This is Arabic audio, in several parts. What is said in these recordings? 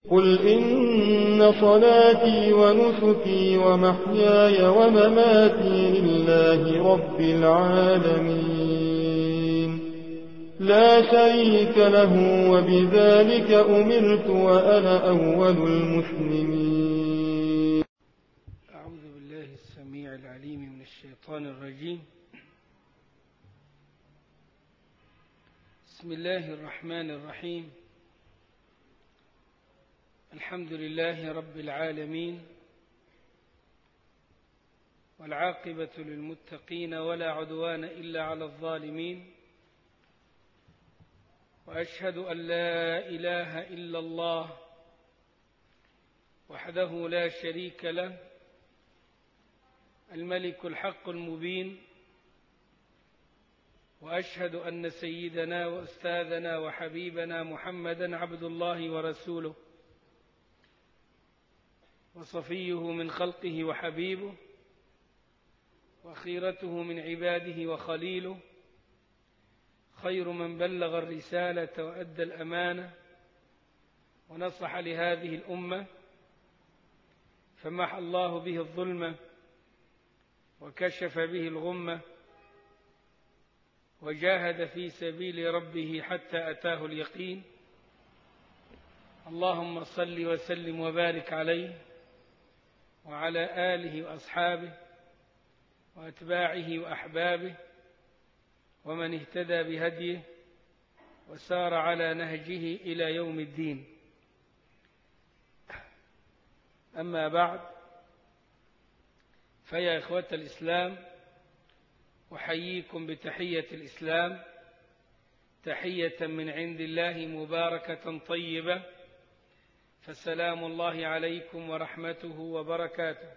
قل إن صلاتي ونسكي ومحياي ومماتي لله رب العالمين لا شريك له وبذلك أمرت وأنا أول المسلمين. أعوذ بالله السميع العليم من الشيطان الرجيم. بسم الله الرحمن الرحيم. الحمد لله رب العالمين، والعاقبة للمتقين ولا عدوان إلا على الظالمين، وأشهد أن لا إله إلا الله وحده لا شريك له، الملك الحق المبين، وأشهد أن سيدنا وأستاذنا وحبيبنا محمدا عبد الله ورسوله وصفيه من خلقه وحبيبه وخيرته من عباده وخليله، خير من بلغ الرسالة وأدى الأمانة ونصح لهذه الأمة، فمحى الله به الظلمة وكشف به الغمة، وجاهد في سبيل ربه حتى أتاه اليقين. اللهم صل وسلم وبارك عليه وعلى آله وأصحابه وأتباعه وأحبابه ومن اهتدى بهديه وسار على نهجه إلى يوم الدين. أما بعد، فيا إخوة الإسلام، أحييكم بتحية الإسلام، تحية من عند الله مباركة طيبة، فسلام الله عليكم ورحمته وبركاته.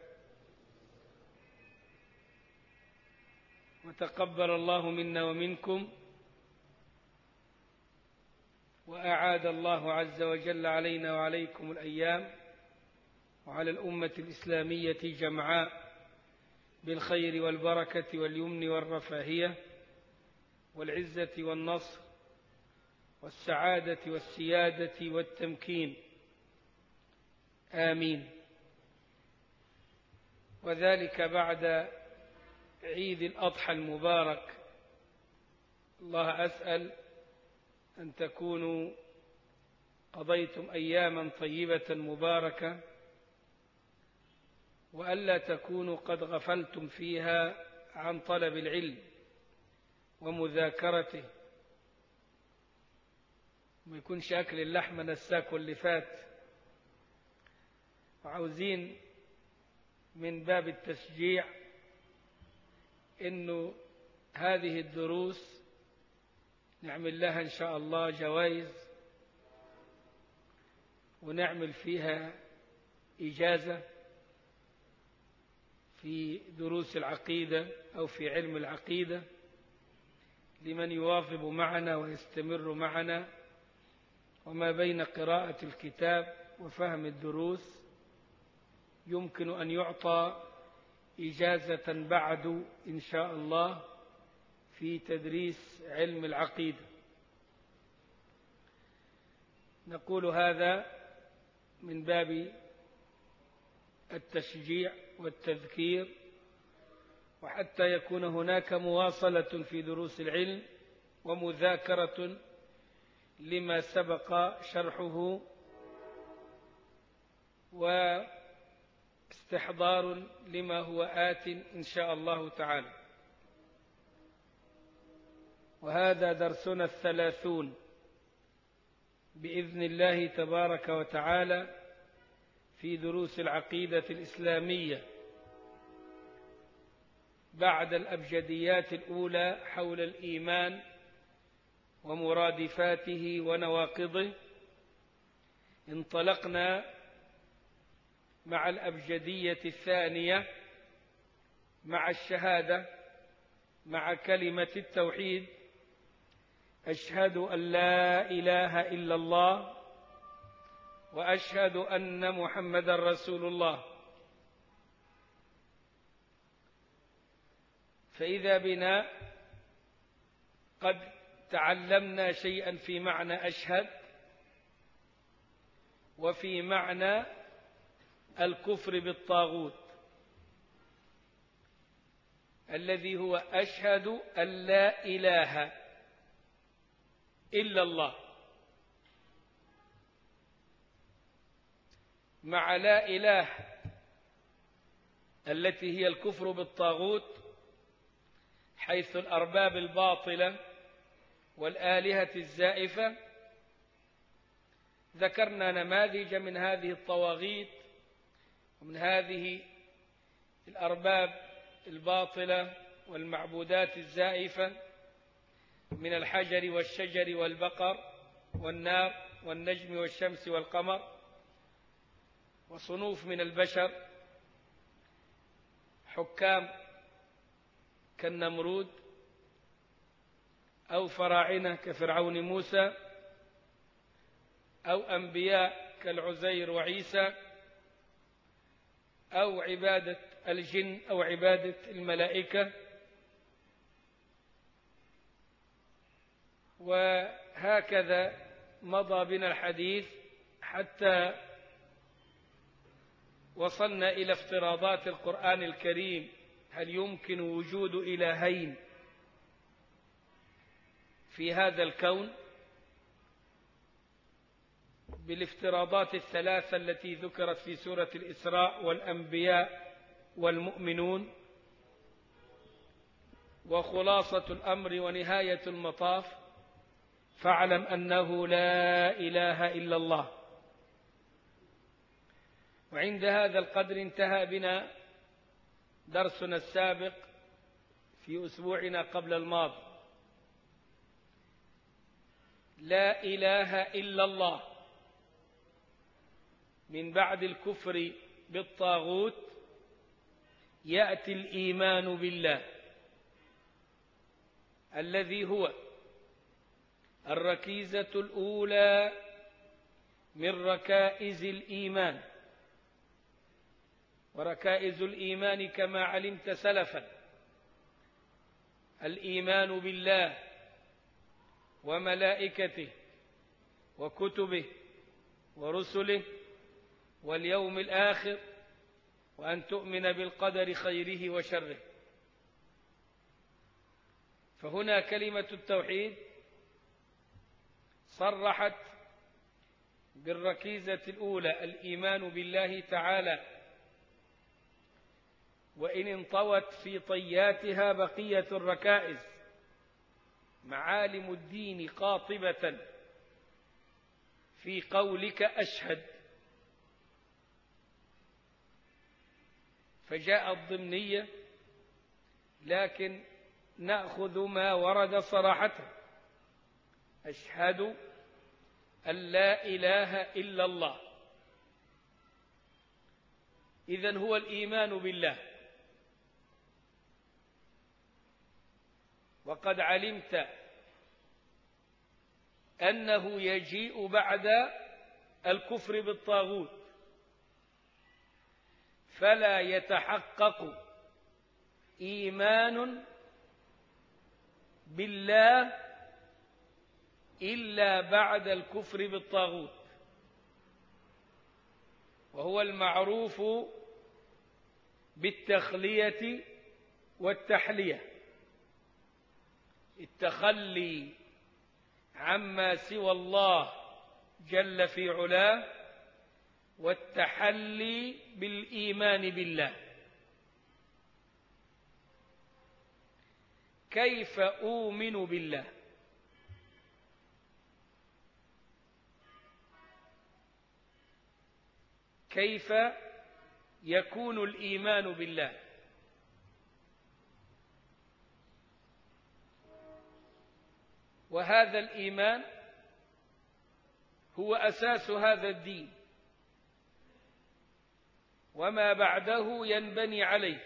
وتقبل الله منا ومنكم، وأعاد الله عز وجل علينا وعليكم الأيام وعلى الأمة الإسلامية جمعاء بالخير والبركة واليمن والرفاهية والعزة والنصر والسعادة والسيادة والتمكين، آمين. وذلك بعد عيد الأضحى المبارك. الله أسأل أن تكونوا قضيتم أياما طيبة مباركة، وألا تكونوا قد غفلتم فيها عن طلب العلم ومذاكرته، ما يكونش أكل اللحمة نساك اللي فات. وعاوزين من باب التشجيع إنه هذه الدروس نعمل لها إن شاء الله جوائز، ونعمل فيها إجازة في دروس العقيدة أو في علم العقيدة لمن يواظب معنا ويستمر معنا. وما بين قراءة الكتاب وفهم الدروس يمكن أن يعطى إجازة بعد إن شاء الله في تدريس علم العقيدة. نقول هذا من باب التشجيع والتذكير، وحتى يكون هناك مواصلة في دروس العلم ومذاكرة لما سبق شرحه واستحضار لما هو آت إن شاء الله تعالى. وهذا درسنا 30 بإذن الله تبارك وتعالى في دروس العقيدة الإسلامية، بعد الأبجديات الأولى حول الإيمان ومرادفاته ونواقضه. انطلقنا مع الأبجدية الثانية، مع الشهادة، مع كلمة التوحيد: أشهد أن لا إله إلا الله وأشهد أن محمدا رسول الله. فإذا بنا قد تعلمنا شيئا في معنى أشهد، وفي معنى الكفر بالطاغوت الذي هو أشهد أن لا إله إلا الله، مع لا إله التي هي الكفر بالطاغوت، حيث الأرباب الباطلة والآلهة الزائفة. ذكرنا نماذج من هذه الطواغيت ومن هذه الأرباب الباطلة والمعبودات الزائفة، من الحجر والشجر والبقر والنار والنجم والشمس والقمر، وصنوف من البشر حكام كالنمرود، أو فراعنة كفرعون موسى، أو أنبياء كالعزير وعيسى، أو عبادة الجن أو عبادة الملائكة. وهكذا مضى بنا الحديث حتى وصلنا إلى افتراضات القرآن الكريم: هل يمكن وجود إلهين في هذا الكون؟ بالافتراضات الثلاثة التي ذكرت في سورة الإسراء والأنبياء والمؤمنون. وخلاصة الأمر ونهاية المطاف: فاعلم أنه لا إله إلا الله. وعند هذا القدر انتهى بنا درسنا السابق في أسبوعنا قبل الماضي. لا إله إلا الله، من بعد الكفر بالطاغوت يأتي الإيمان بالله، الذي هو الركيزة الأولى من ركائز الإيمان. وركائز الإيمان كما علمت سلفا: الإيمان بالله وملائكته وكتبه ورسله واليوم الآخر، وأن تؤمن بالقدر خيره وشره. فهنا كلمة التوحيد صرحت بالركيزة الأولى، الإيمان بالله تعالى، وإن انطوت في طياتها بقية الركائز معالم الدين قاطبة في قولك أشهد، فجاءت ضمنية، لكن نأخذ ما ورد صراحة: أشهد أن لا إله إلا الله. إذن هو الإيمان بالله. وقد علمت أنه يجيء بعد الكفر بالطاغوت، فلا يتحقق إيمان بالله إلا بعد الكفر بالطاغوت، وهو المعروف بالتخلية والتحلية: التخلي عما سوى الله جل في علاه، والتحلي بالإيمان بالله. كيف أؤمن بالله؟ كيف يكون الإيمان بالله؟ وهذا الإيمان هو أساس هذا الدين، وما بعده ينبني عليه.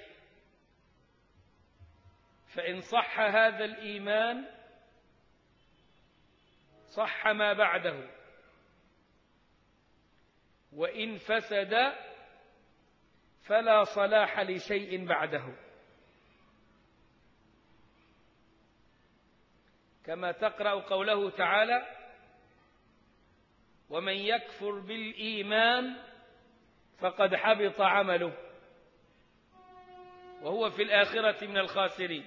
فإن صح هذا الإيمان صح ما بعده، وإن فسد فلا صلاح لشيء بعده. كما تقرأ قوله تعالى: ومن يكفر بالإيمان فقد حبط عمله وهو في الآخرة من الخاسرين.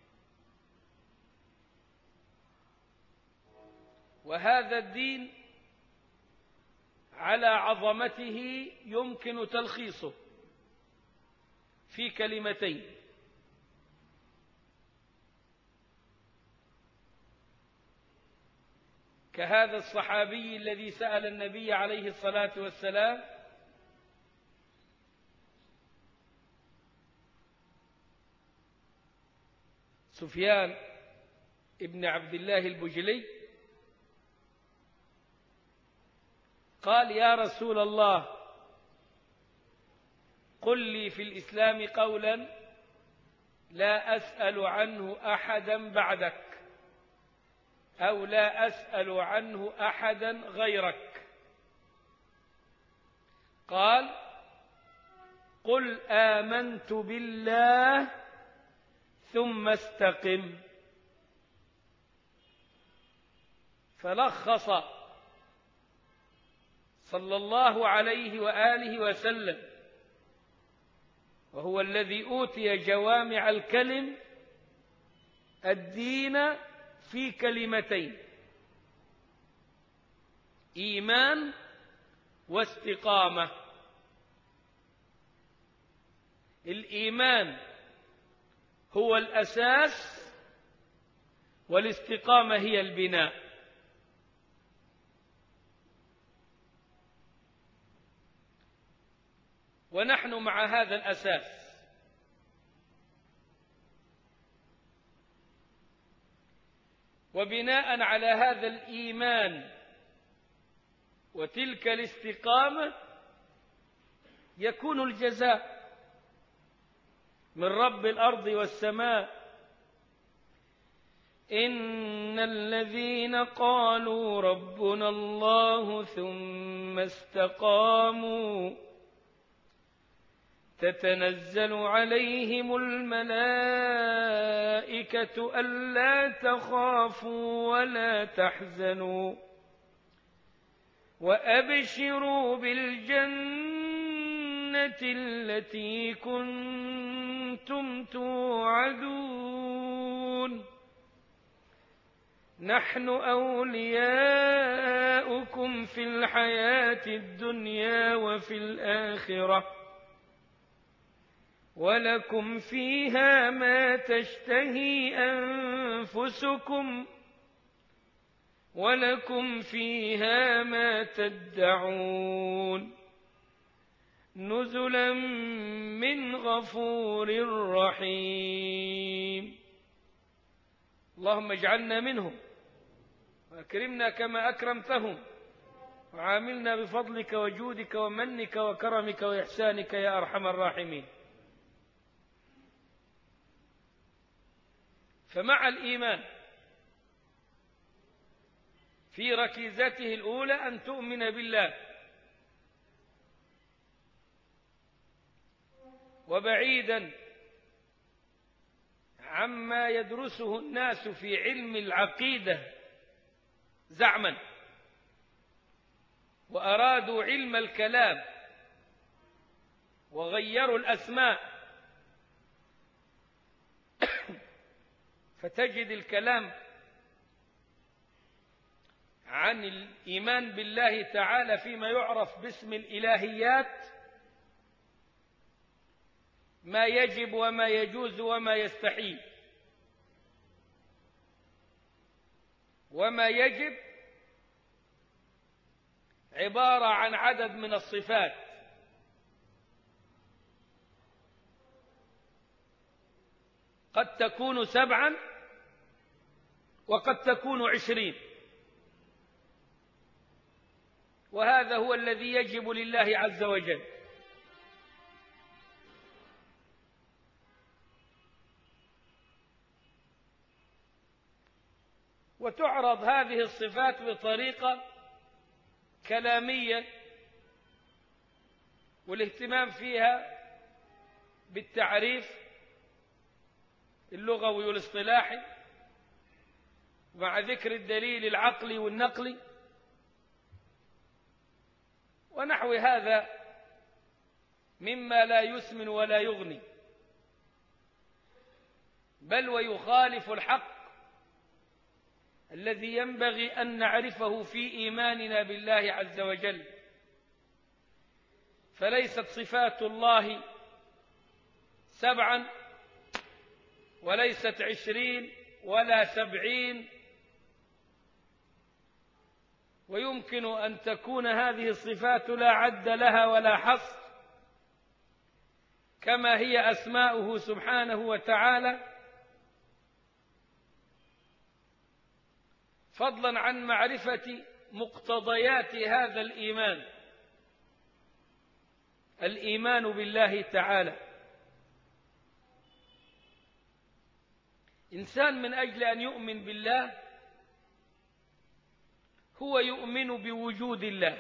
وهذا الدين على عظمته يمكن تلخيصه في كلمتين: كهذا الصحابي الذي سأل النبي عليه الصلاة والسلام: سفيان ابن عبد الله البجلي، قال: يا رسول الله، قل لي في الإسلام قولا لا أسأل عنه أحدا بعدك، أو لا أسأل عنه أحدا غيرك. قال: قل آمنت بالله ثم استقم. فلخص صلى الله عليه وآله وسلم، وهو الذي أوتي جوامع الكلم، الدين في كلمتين: إيمان واستقامة. الإيمان هو الأساس، والاستقامة هي البناء. ونحن مع هذا الأساس، وبناء على هذا الإيمان وتلك الاستقامة يكون الجزاء من رب الأرض والسماء: إن الذين قالوا ربنا الله ثم استقاموا تتنزل عليهم الملائكة ألا تخافوا ولا تحزنوا وأبشروا بالجنة التي كنتم توعدون، نحن أولياؤكم في الحياة الدنيا وفي الآخرة، ولكم فيها ما تشتهي أنفسكم ولكم فيها ما تدعون، نزلا من غفور رحيم. اللهم اجعلنا منهم، وأكرمنا كما أكرمتهم، وعاملنا بفضلك وجودك ومنك وكرمك وإحسانك يا أرحم الراحمين. فمع الإيمان في ركيزته الأولى أن تؤمن بالله، وبعيدا عما يدرسه الناس في علم العقيدة زعما، وأرادوا علم الكلام وغيروا الأسماء، فتجد الكلام عن الإيمان بالله تعالى فيما يعرف باسم الإلهيات ما يجب وما يجوز وما يستحيل. وما يجب عبارة عن عدد من الصفات، قد تكون 7 وقد تكون 20، وهذا هو الذي يجب لله عز وجل. وتعرض هذه الصفات بطريقة كلامية، والاهتمام فيها بالتعريف اللغوي والاصطلاحي مع ذكر الدليل العقلي والنقلي، ونحو هذا مما لا يسمن ولا يغني، بل ويخالف الحق الذي ينبغي أن نعرفه في إيماننا بالله عز وجل. فليست صفات الله 7 وليست 20 ولا 70، ويمكن أن تكون هذه الصفات لا عد لها ولا حصر، كما هي أسماؤه سبحانه وتعالى، فضلا عن معرفة مقتضيات هذا الإيمان بالله تعالى. إنسان من أجل أن يؤمن بالله هو يؤمن بوجود الله،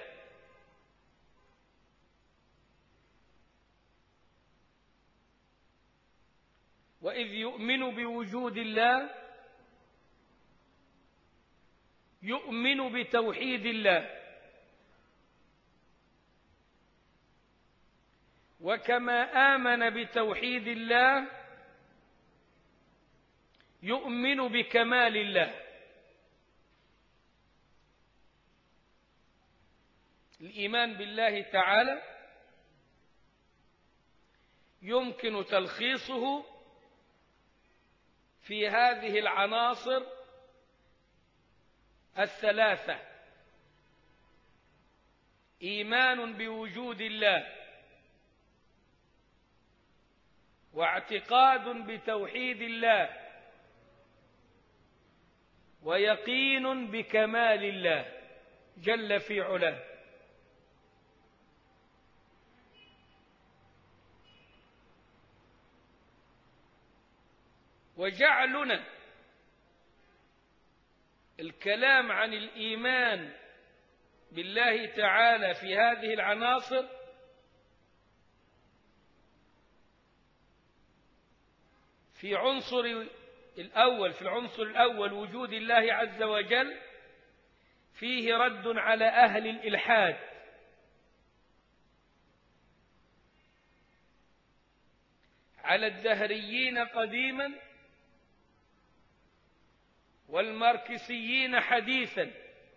وإذ يؤمن بوجود الله يؤمن بتوحيد الله، وكما آمن بتوحيد الله يؤمن بكمال الله. الإيمان بالله تعالى يمكن تلخيصه في هذه العناصر الثلاثة: إيمان بوجود الله، واعتقاد بتوحيد الله، ويقين بكمال الله جل في علاه. وجعلنا الكلام عن الإيمان بالله تعالى في هذه العناصر في العنصر الأول وجود الله عز وجل، فيه رد على أهل الإلحاد، على الدهريين قديما والماركسيين حديثا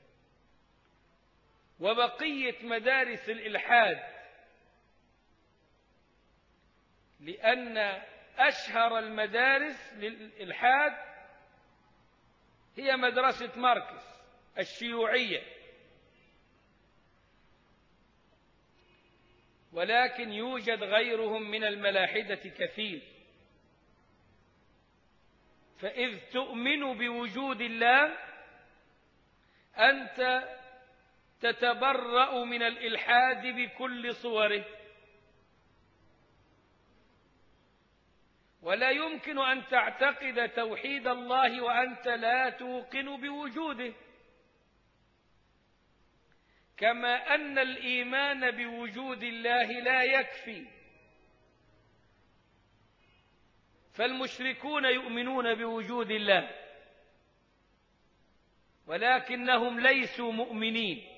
وبقية مدارس الإلحاد، لأن أشهر المدارس للإلحاد هي مدرسة ماركس الشيوعية، ولكن يوجد غيرهم من الملاحدة كثير. فإذ تؤمن بوجود الله أنت تتبرأ من الإلحاد بكل صوره، ولا يمكن أن تعتقد توحيد الله وأنت لا توقن بوجوده، كما أن الإيمان بوجود الله لا يكفي. فالمشركون يؤمنون بوجود الله ولكنهم ليسوا مؤمنين،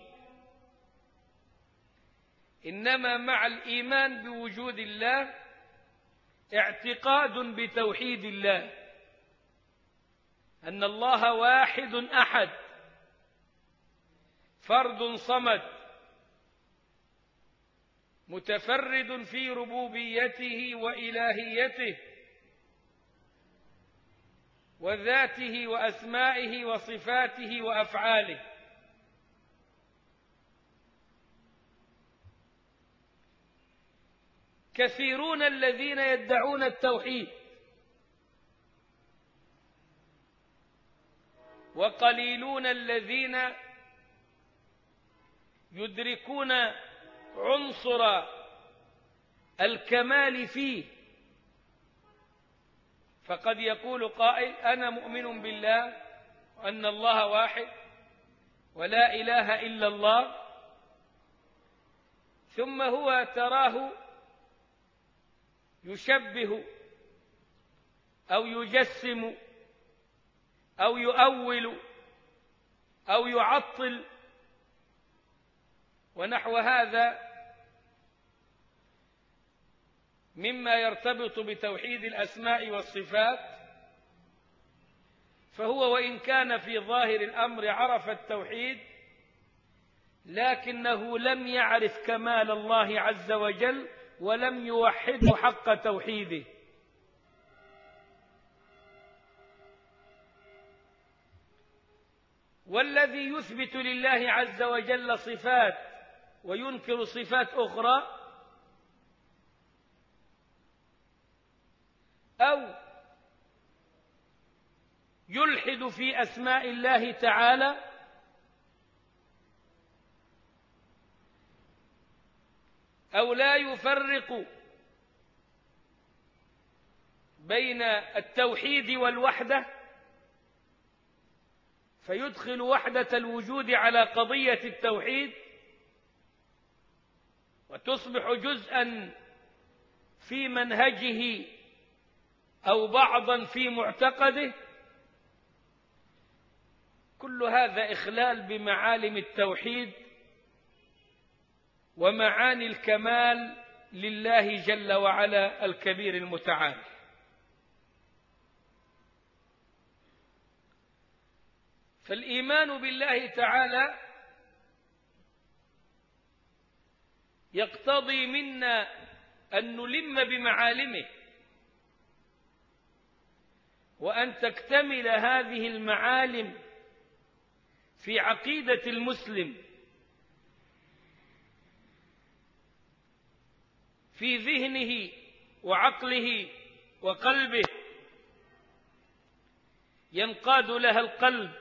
إنما مع الإيمان بوجود الله اعتقاد بتوحيد الله، أن الله واحد أحد فرد صمد متفرد في ربوبيته وإلهيته وذاته وأسمائه وصفاته وأفعاله. كثيرون الذين يدعون التوحيد وقليلون الذين يدركون عنصر الكمال فيه. فقد يقول قائل: أنا مؤمن بالله وأن الله واحد ولا إله إلا الله، ثم هو تراه يشبه أو يجسم أو يؤول أو يعطل ونحو هذا مما يرتبط بتوحيد الأسماء والصفات، فهو وإن كان في ظاهر الأمر عرف التوحيد، لكنه لم يعرف كمال الله عز وجل ولم يوحده حق توحيده. والذي يثبت لله عز وجل صفات وينكر صفات أخرى، أو يلحد في أسماء الله تعالى، أو لا يفرق بين التوحيد والوحدة، فيدخل وحدة الوجود على قضية التوحيد وتصبح جزءا في منهجه أو بعضا في معتقده، كل هذا إخلال بمعالم التوحيد ومعاني الكمال لله جل وعلا الكبير المتعال. فالإيمان بالله تعالى يقتضي منا أن نلم بمعالمه، وأن تكتمل هذه المعالم في عقيدة المسلم، في ذهنه وعقله وقلبه، ينقاد لها القلب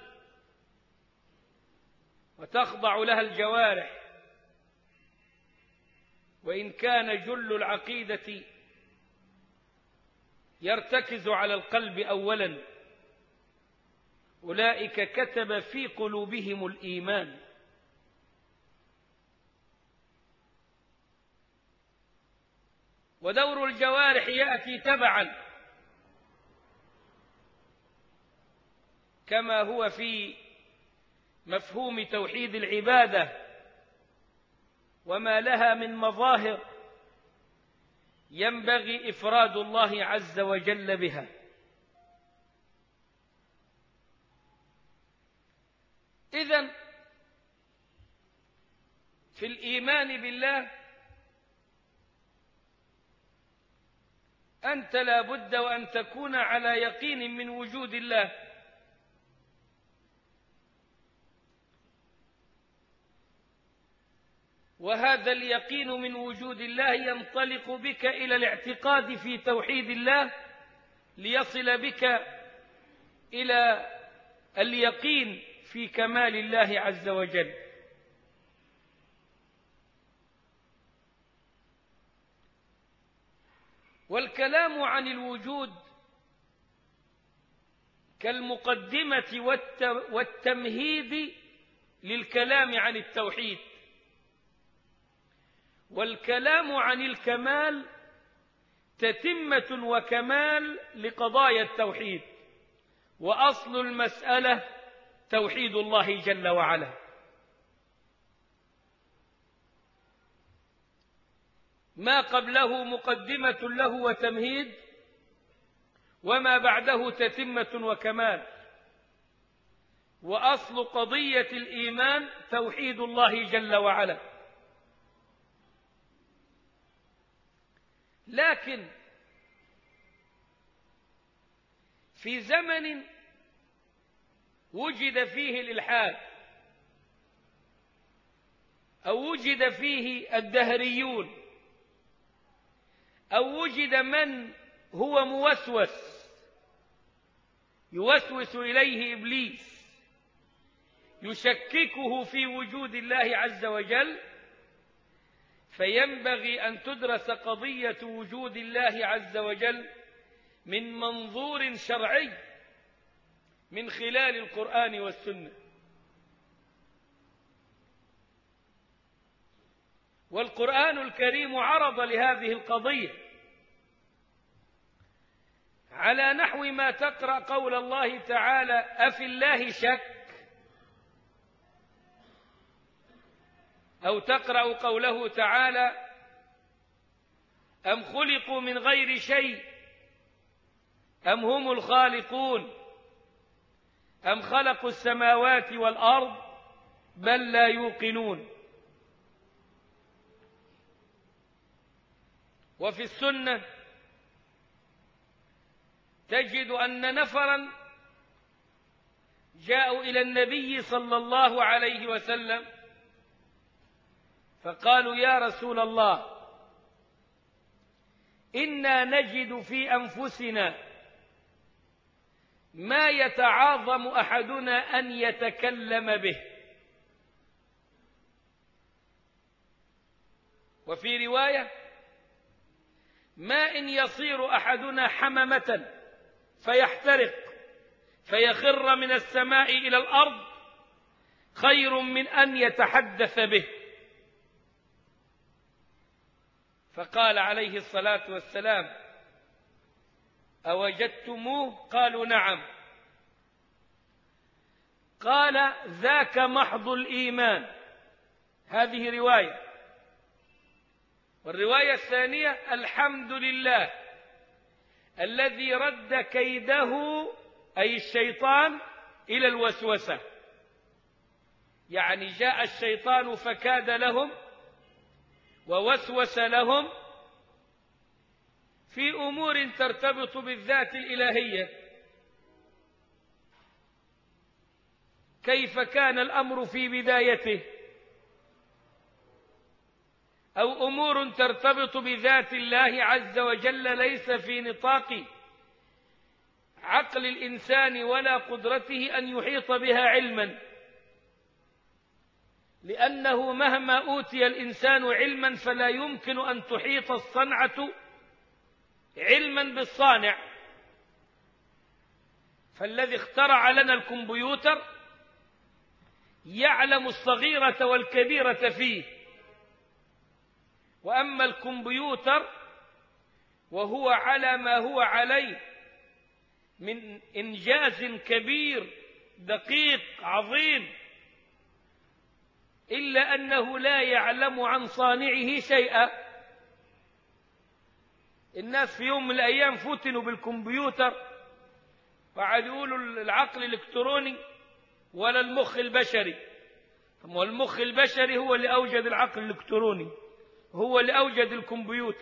وتخضع لها الجوارح. وإن كان جل العقيدة يرتكز على القلب أولا، أولئك كتب في قلوبهم الإيمان. ودور الجوارح يأتي تبعا، كما هو في مفهوم توحيد العبادة وما لها من مظاهر ينبغي إفراد الله عز وجل بها. إذن في الإيمان بالله أنت لا بد وأن تكون على يقين من وجود الله، وهذا اليقين من وجود الله ينطلق بك إلى الاعتقاد في توحيد الله، ليصل بك إلى اليقين في كمال الله عز وجل. والكلام عن الوجود كالمقدمة والتمهيد للكلام عن التوحيد، والكلام عن الكمال تتمة وكمال لقضايا التوحيد، وأصل المسألة توحيد الله جل وعلا. ما قبله مقدمة له وتمهيد، وما بعده تتمة وكمال، وأصل قضية الإيمان توحيد الله جل وعلا. لكن في زمن وجد فيه الإلحاد، أو وجد فيه الدهريون، أو وجد من هو يوسوس إليه إبليس يشككه في وجود الله عز وجل، فينبغي أن تدرس قضية وجود الله عز وجل من منظور شرعي من خلال القرآن والسنة. والقرآن الكريم عرض لهذه القضية على نحو ما تقرأ قول الله تعالى: أفي الله شك؟ أو تقرأ قوله تعالى: أم خلقوا من غير شيء أم هم الخالقون أم خلقوا السماوات والأرض بل لا يوقنون. وفي السنة تجد أن نفرا جاءوا إلى النبي صلى الله عليه وسلم فقالوا: يا رسول الله، إنا نجد في أنفسنا ما يتعاظم أحدنا أن يتكلم به. وفي رواية: ما إن يصير أحدنا حممة فيحترق فيخر من السماء إلى الأرض خير من أن يتحدث به. فقال عليه الصلاة والسلام: أوجدتموه؟ قالوا: نعم. قال: ذاك محض الإيمان. هذه رواية. والرواية الثانية: الحمد لله الذي رد كيده، أي الشيطان، إلى الوسوسة. يعني جاء الشيطان فكاد لهم ووسوس لهم في أمور ترتبط بالذات الإلهية. كيف كان الأمر في بدايته، أو أمور ترتبط بذات الله عز وجل ليس في نطاق عقل الإنسان ولا قدرته أن يحيط بها علما، لأنه مهما أوتي الإنسان علما فلا يمكن أن تحيط الصنعة علما بالصانع. فالذي اخترع لنا الكمبيوتر يعلم الصغيرة والكبيرة فيه، وأما الكمبيوتر وهو على ما هو عليه من إنجاز كبير دقيق عظيم، إلا أنه لا يعلم عن صانعه شيئا. الناس في يوم من الأيام فتنوا بالكمبيوتر وقعدوا يقولوا العقل الإلكتروني ولا المخ البشري. والمخ البشري هو اللي أوجد العقل الإلكتروني، هو اللي أوجد الكمبيوتر.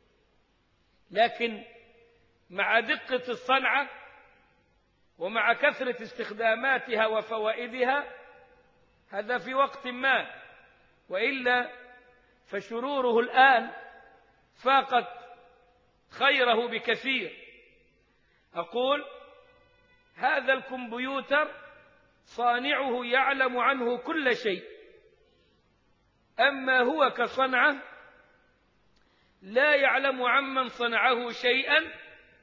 لكن مع دقة الصنعة ومع كثرة استخداماتها وفوائدها هذا في وقت ما، وإلا فشروره الآن فاقت خيره بكثير. أقول هذا الكمبيوتر صانعه يعلم عنه كل شيء، أما هو كصنعة لا يعلم عمن صنعه شيئا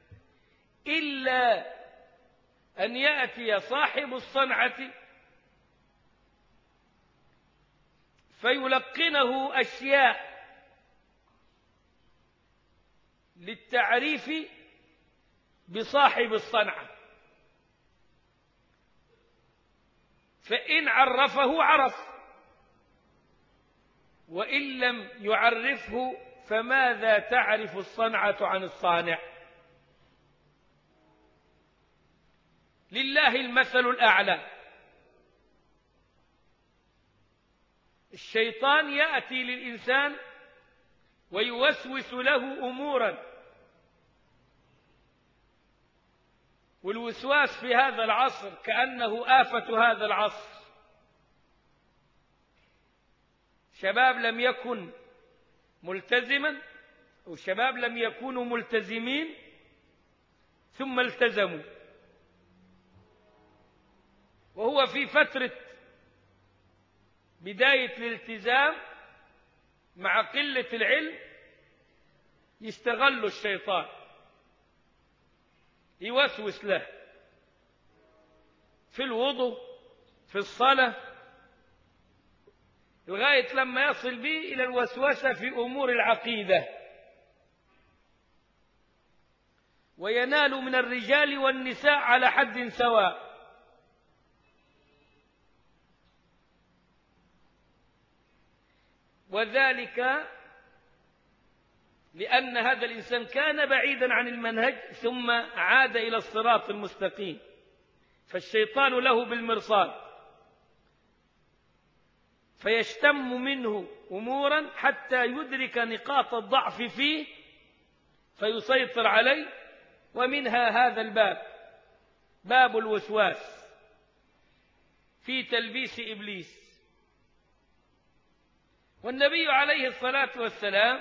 إلا أن يأتي صاحب الصنعة فيلقنه أشياء للتعريف بصاحب الصنعة، فإن عرفه عرف، وإن لم يعرفه فماذا تعرف الصنعة عن الصانع؟ لله المثل الأعلى. الشيطان يأتي للإنسان ويوسوس له أمورا، والوسواس في هذا العصر كأنه آفة هذا العصر. شباب لم يكن ملتزما أو شباب لم يكونوا ملتزمين ثم التزموا، وهو في فترة بداية الالتزام مع قلة العلم يستغل الشيطان يوسوس له في الوضوء في الصلاة، لغاية لما يصل به إلى الوسوسة في أمور العقيدة، وينال من الرجال والنساء على حد سواء. وذلك لأن هذا الإنسان كان بعيدا عن المنهج ثم عاد إلى الصراط المستقيم، فالشيطان له بالمرصاد فيشتم منه أمورا حتى يدرك نقاط الضعف فيه فيسيطر عليه، ومنها هذا الباب، باب الوسواس في تلبيس إبليس. والنبي عليه الصلاة والسلام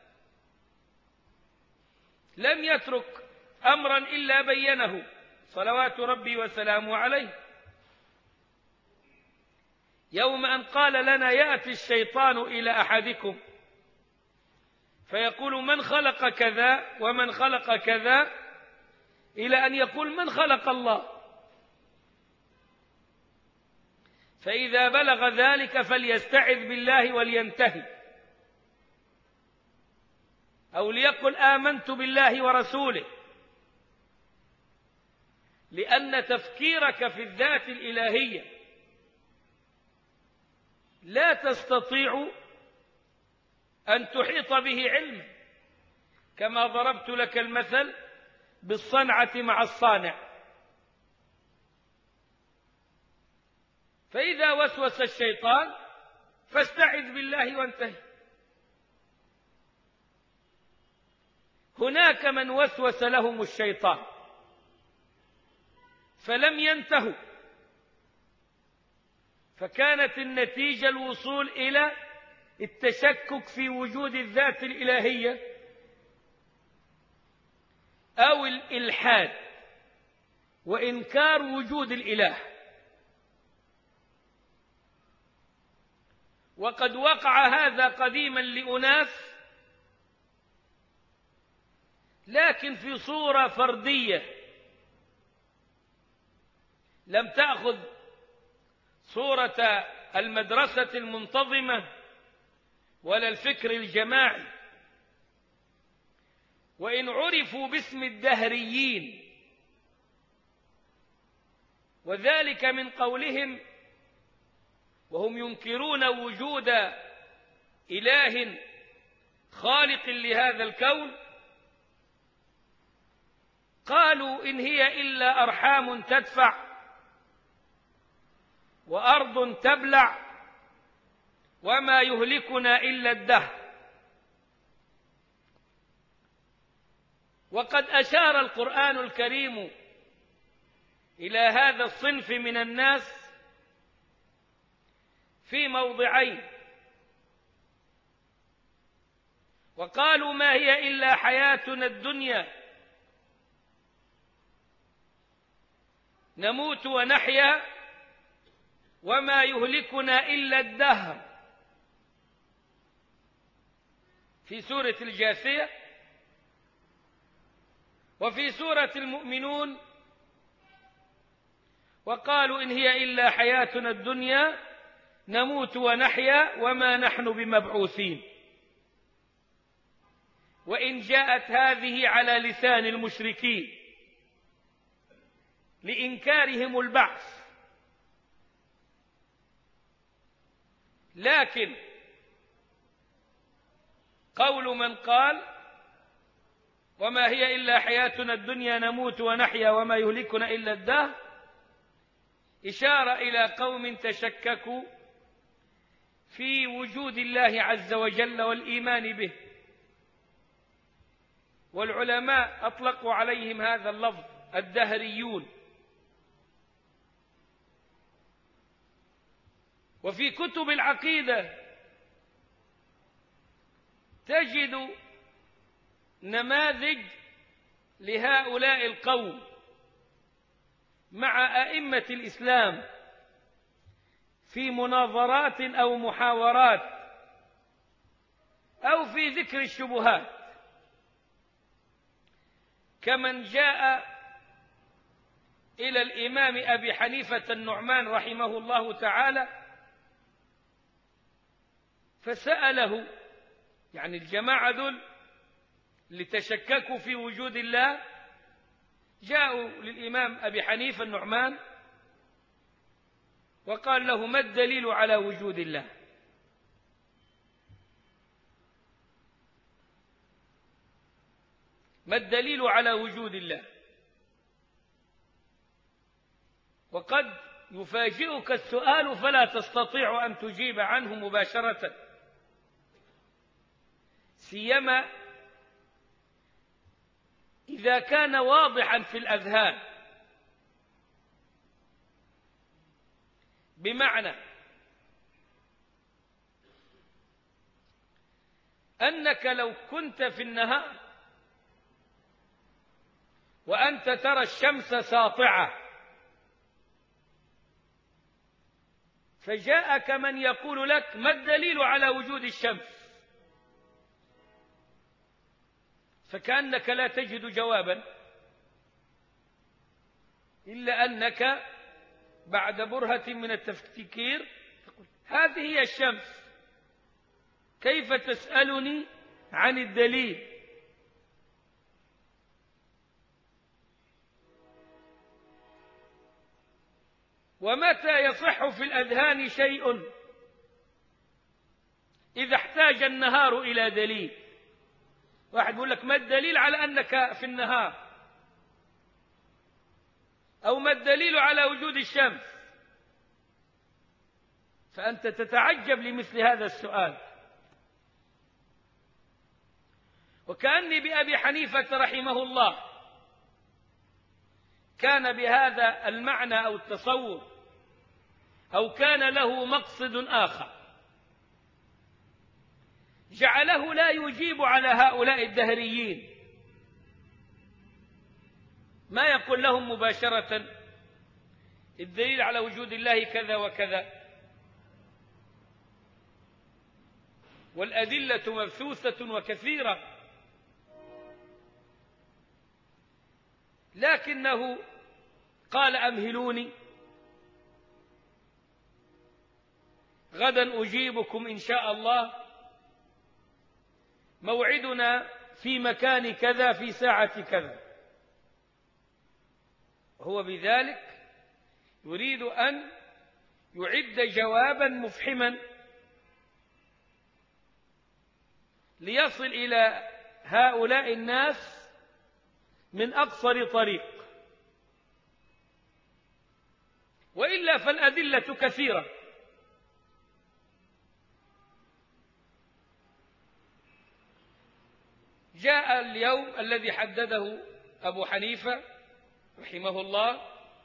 لم يترك أمرا إلا بينه صلوات ربي وسلامه عليه، يوم أن قال لنا: يأتي الشيطان إلى أحدكم فيقول: من خلق كذا ومن خلق كذا، إلى أن يقول: من خلق الله؟ فإذا بلغ ذلك فليستعذ بالله ولينتهي، أو ليقل: آمنت بالله ورسوله، لأن تفكيرك في الذات الإلهية لا تستطيع أن تحيط به علما، كما ضربت لك المثل بالصنعة مع الصانع. فإذا وسوس الشيطان فاستعذ بالله وانتهي. هناك من وسوس لهم الشيطان فلم ينتهوا، فكانت النتيجة الوصول إلى التشكك في وجود الذات الإلهية أو الإلحاد وإنكار وجود الإله. وقد وقع هذا قديما لأناس، لكن في صورة فردية، لم تأخذ صورة المدرسة المنتظمة ولا الفكر الجماعي، وإن عرفوا باسم الدهريين، وذلك من قولهم وهم ينكرون وجود إله خالق لهذا الكون: قالوا إن هي إلا أرحام تدفع وأرض تبلع وما يهلكنا إلا الدهر. وقد أشار القرآن الكريم إلى هذا الصنف من الناس في موضعين، وقالوا: ما هي إلا حياتنا الدنيا نموت ونحيا وما يهلكنا إلا الدهر، في سورة الجاثية. وفي سورة المؤمنون: وقالوا إن هي إلا حياتنا الدنيا نموت ونحيا وما نحن بمبعوثين. وإن جاءت هذه على لسان المشركين لإنكارهم البعث، لكن قول من قال: وما هي إلا حياتنا الدنيا نموت ونحيا وما يهلكنا إلا الدهر، إشارة إلى قوم تشككوا في وجود الله عز وجل والإيمان به، والعلماء أطلقوا عليهم هذا اللفظ: الدهريون. وفي كتب العقيدة تجد نماذج لهؤلاء القوم مع أئمة الإسلام في مناظرات أو محاورات أو في ذكر الشبهات، كمن جاء إلى الإمام أبي حنيفة النعمان رحمه الله تعالى فسأله، يعني الجماعة ذل اللي تشككوا في وجود الله جاءوا للإمام أبي حنيفة النعمان وقال له: ما الدليل على وجود الله؟ ما الدليل على وجود الله؟ وقد يفاجئك السؤال فلا تستطيع أن تجيب عنه مباشرة، سيما إذا كان واضحا في الأذهان. بمعنى أنك لو كنت في النهار وأنت ترى الشمس ساطعة، فجاءك من يقول لك ما الدليل على وجود الشمس، فكأنك لا تجد جوابا إلا أنك بعد برهة من التفكير تقول هذه هي الشمس، كيف تسألني عن الدليل؟ ومتى يصح في الأذهان شيء؟ إذا احتاج النهار إلى دليل. واحد يقول لك ما الدليل على أنك في النهار، أو ما الدليل على وجود الشمس، فأنت تتعجب لمثل هذا السؤال. وكأني بأبي حنيفة رحمه الله كان بهذا المعنى أو التصور، أو كان له مقصد آخر جعله لا يجيب على هؤلاء الدهريين، ما يقول لهم مباشرة الدليل على وجود الله كذا وكذا، والأدلة مبثوثة وكثيرة، لكنه قال أمهلوني غدا أجيبكم إن شاء الله، موعدنا في مكان كذا في ساعة كذا. هو بذلك يريد أن يعد جوابا مفحما ليصل إلى هؤلاء الناس من أقصر طريق، وإلا فالأدلة كثيرة. جاء اليوم الذي حدده أبو حنيفة رحمه الله،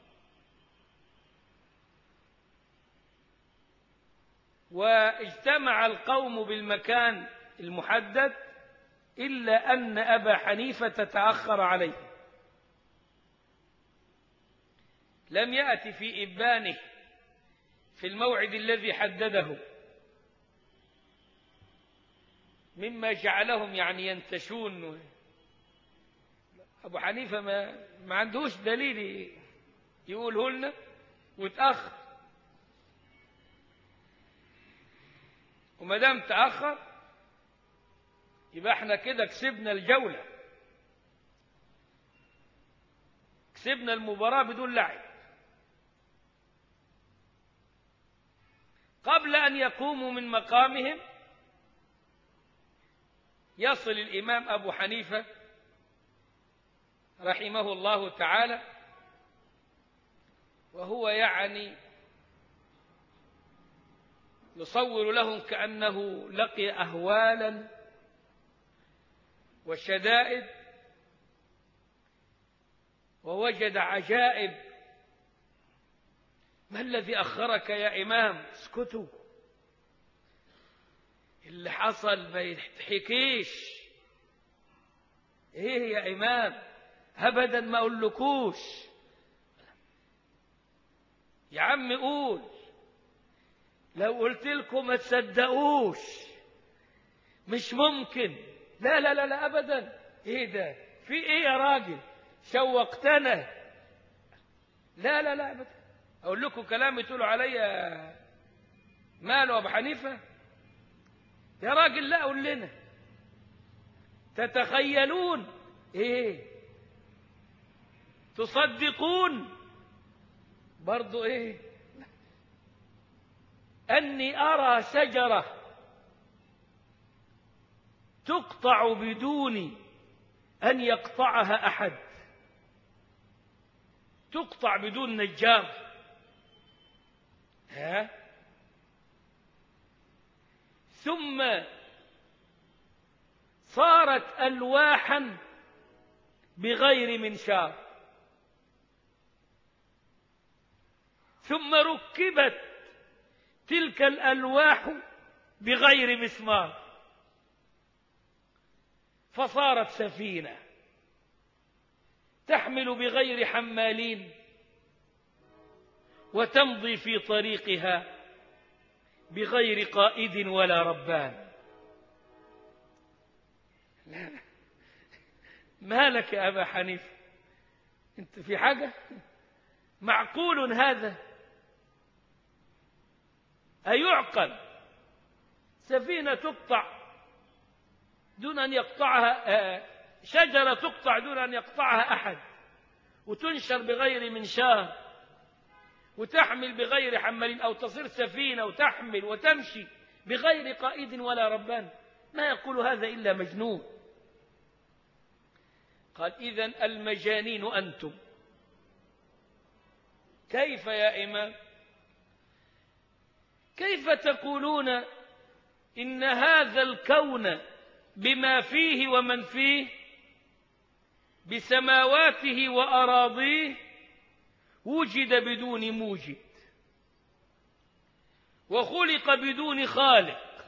واجتمع القوم بالمكان المحدد إلا أن أبا حنيفة تأخر عليه، لم يأتي في إبانه في الموعد الذي حدده، مما جعلهم يعني ينتشون. أبو حنيفة ما عندهوش دليل يقوله لنا وتأخر، وما دام تأخر يبقى احنا كده كسبنا الجولة، كسبنا المباراة بدون لعب. قبل أن يقوموا من مقامهم يصل الإمام أبو حنيفة رحمه الله تعالى، وهو يعني يصور لهم كأنه لقي أهوالا وشدائد ووجد عجائب. ما الذي أخرك يا إمام؟ اسكتوا، اللي حصل ما يتحكيش. ايه يا إمام؟ أبدا ما أقولكوش. يا عم قول، لو قلت لكم ما تصدقوش، مش ممكن. لا لا لا لا أبدا. ايه ده؟ في ايه يا راجل؟ شوقتنا. لا لا لا أبدا. أقول لكم كلام تقولوا عليا ماله أبو حنيفة؟ يا راجل لا قول لنا. تتخيلون ايه؟ تصدقون برضو ايه؟ أني أرى شجرة تقطع بدون أن يقطعها أحد، تقطع بدون نجار. ثم صارت ألواحا بغير منشار، ثم ركبت تلك الألواح بغير مسمار، فصارت سفينة تحمل بغير حمالين وتمضي في طريقها بغير قائد ولا ربان. لا، ما لك يا أبا حنيفة؟ أنت في حاجة؟ معقول هذا؟ أيعقل سفينة تقطع دون أن يقطعها، شجرة تقطع دون أن يقطعها أحد، وتنشر بغير منشار، وتحمل بغير حمل، أو تصير سفينة وتحمل وتمشي بغير قائد ولا ربان؟ ما يقول هذا إلا مجنون. قال: إذن المجانين أنتم. كيف يا إمام؟ كيف تقولون إن هذا الكون بما فيه ومن فيه، بسماواته وأراضيه، وجد بدون موجد، وخلق بدون خالق،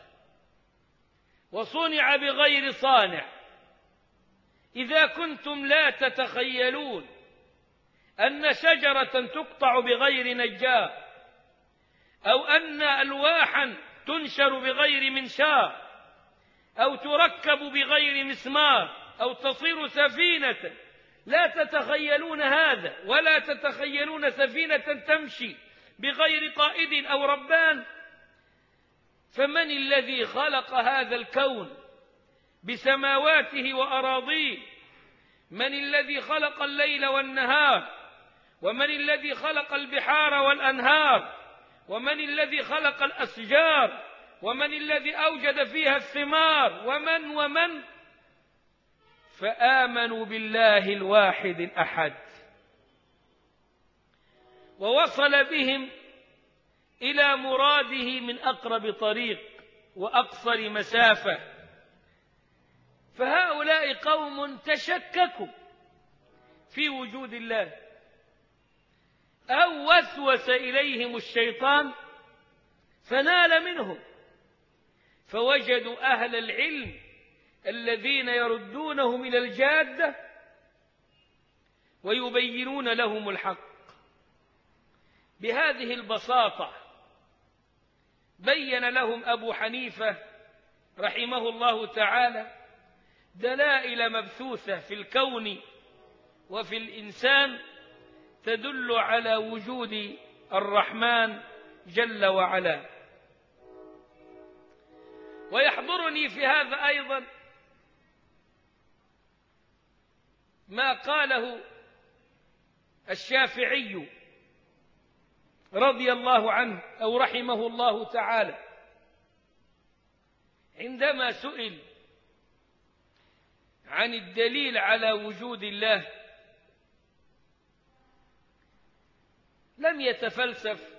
وصنع بغير صانع؟ إذا كنتم لا تتخيلون أن شجرة تقطع بغير نجار، أو أن ألواحا تنشر بغير منشار، أو تركب بغير مسمار، أو تصير سفينة، لا تتخيلون هذا، ولا تتخيلون سفينة تمشي بغير قائد أو ربان، فمن الذي خلق هذا الكون بسماواته وأراضيه؟ من الذي خلق الليل والنهار؟ ومن الذي خلق البحار والأنهار؟ ومن الذي خلق الأشجار؟ ومن الذي أوجد فيها الثمار؟ ومن فآمنوا بالله الواحد الأحد، ووصل بهم إلى مراده من أقرب طريق وأقصر مسافة. فهؤلاء قوم تشككوا في وجود الله، أو وسوس إليهم الشيطان فنال منهم، فوجدوا أهل العلم الذين يردونهم إلى الجادة ويبينون لهم الحق. بهذه البساطة بين لهم أبو حنيفة رحمه الله تعالى دلائل مبثوثة في الكون وفي الإنسان تدل على وجود الرحمن جل وعلا. ويحضرني في هذا أيضا ما قاله الشافعي رضي الله عنه أو رحمه الله تعالى عندما سئل عن الدليل على وجود الله، لم يتفلسف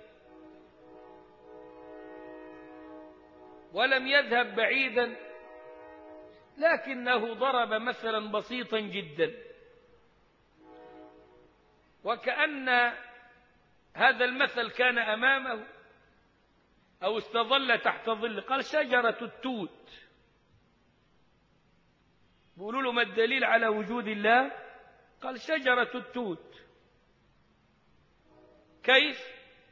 ولم يذهب بعيدا، لكنه ضرب مثلا بسيطا جدا، وكأن هذا المثل كان أمامه أو استظل تحت ظل. قال: شجرة التوت. بيقولوا له: ما الدليل على وجود الله؟ قال: شجرة التوت. كيف؟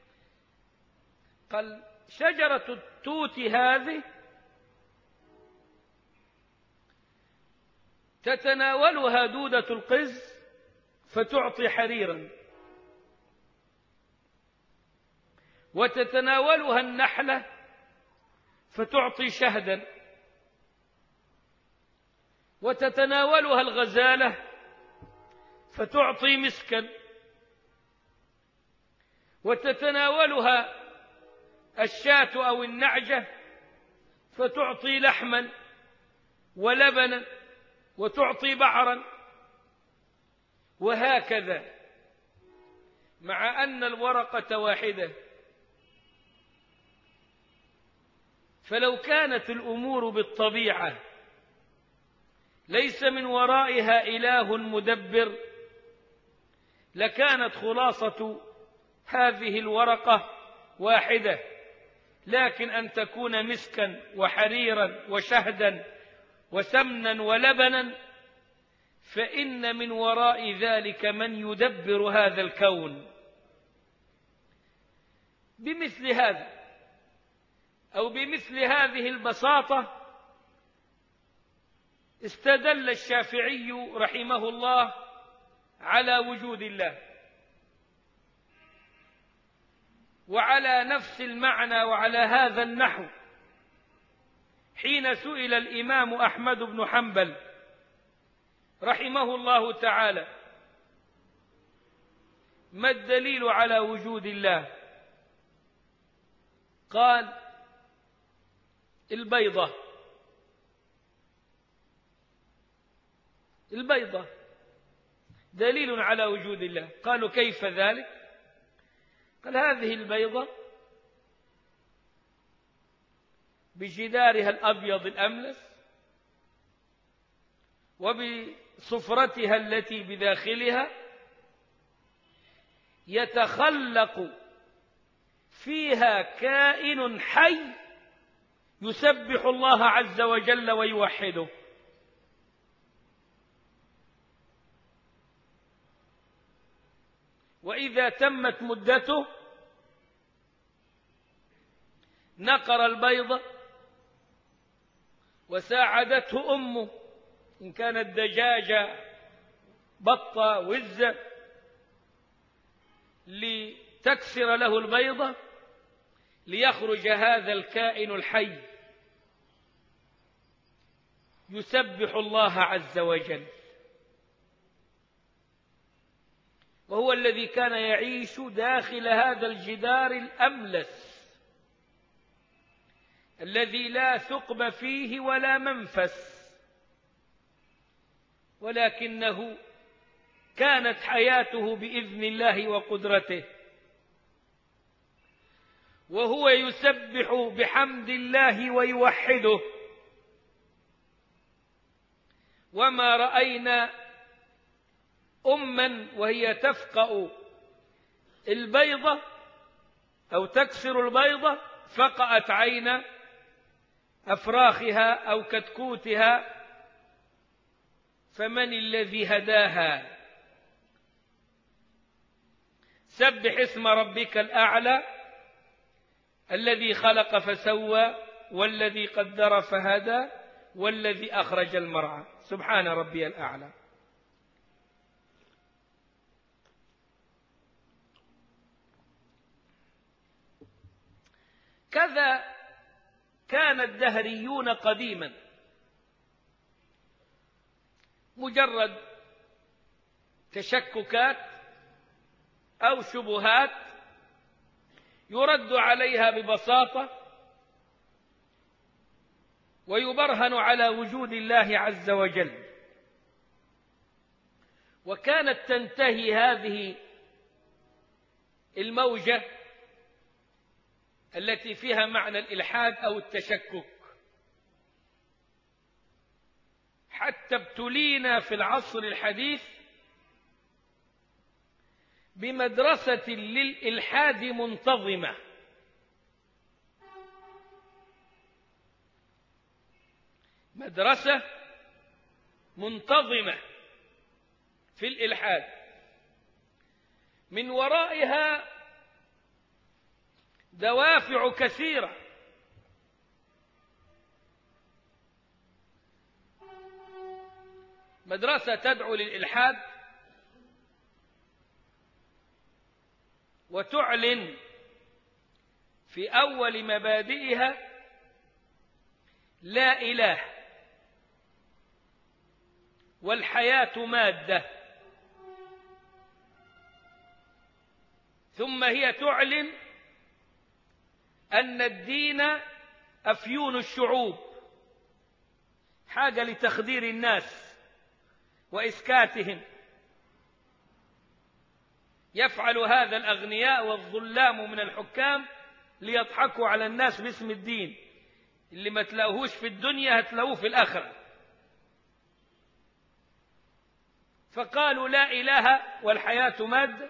قال: شجرة التوت هذه تتناولها دودة القز فتعطي حريرا، وتتناولها النحلة فتعطي شهدا، وتتناولها الغزالة فتعطي مسكا، وتتناولها الشاة أو النعجة فتعطي لحما ولبنا وتعطي بعرا. وهكذا مع أن الورقة واحدة. فلو كانت الأمور بالطبيعة ليس من ورائها إله مدبر لكانت خلاصة هذه الورقة واحدة، لكن أن تكون مسكا وحريرا وشهدا وسمنا ولبنا فإن من وراء ذلك من يدبر هذا الكون. بمثل هذا أو بمثل هذه البساطة استدل الشافعي رحمه الله على وجود الله، وعلى نفس المعنى وعلى هذا النحو حين سئل الإمام أحمد بن حنبل رحمه الله تعالى ما الدليل على وجود الله؟ قال البيضة دليل على وجود الله. قالوا كيف ذلك؟ قال هذه البيضة بجدارها الأبيض الأملس وبصفرتها التي بداخلها يتخلق فيها كائن حي يسبح الله عز وجل ويوحده. وإذا تمت مدته نقر البيضة وساعدته أمه إن كانت دجاجة بطة وزة لتكسر له البيضة ليخرج هذا الكائن الحي يسبح الله عز وجل، وهو الذي كان يعيش داخل هذا الجدار الأملس الذي لا ثقب فيه ولا منفس، ولكنه كانت حياته بإذن الله وقدرته، وهو يسبح بحمد الله ويوحده. وما رأينا أما وهي تفقأ البيضة أو تكسر البيضة فقأت عين أفراخها أو كتكوتها، فمن الذي هداها؟ سبح اسم ربك الأعلى الذي خلق فسوى والذي قدر فهدى والذي أخرج المرعى، سبحان ربي الأعلى. كذا كان الدهريون قديما مجرد تشككات أو شبهات يرد عليها ببساطة ويبرهن على وجود الله عز وجل. وكانت تنتهي هذه الموجة التي فيها معنى الإلحاد أو التشكك، حتى ابتلينا في العصر الحديث بمدرسة للإلحاد منتظمة، مدرسة منتظمة في الإلحاد من ورائها دوافع كثيرة. مدرسة تدعو للإلحاد وتعلن في أول مبادئها لا إله والحياة مادة، ثم هي تعلن أن الدين أفيون الشعوب، حاجة لتخدير الناس وإسكاتهم، يفعل هذا الأغنياء والظلام من الحكام ليضحكوا على الناس باسم الدين. اللي ما تلاقوهوش في الدنيا هتلاقوه في الآخرة. فقالوا لا إله والحياة مادة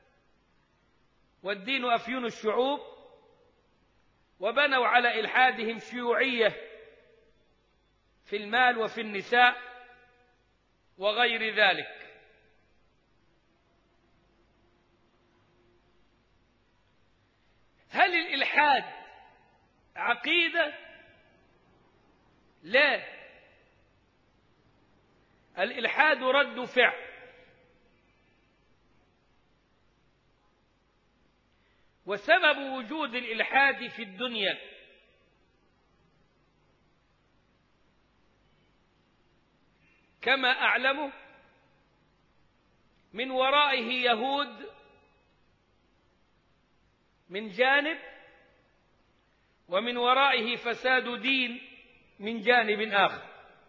والدين أفيون الشعوب، وبنوا على إلحادهم شيوعية في المال وفي النساء وغير ذلك. هل الإلحاد عقيدة؟ لا، الإلحاد رد فعل. وسبب وجود الإلحاد في الدنيا كما أعلم من ورائه يهود من جانب، ومن ورائه فساد دين من جانب آخر.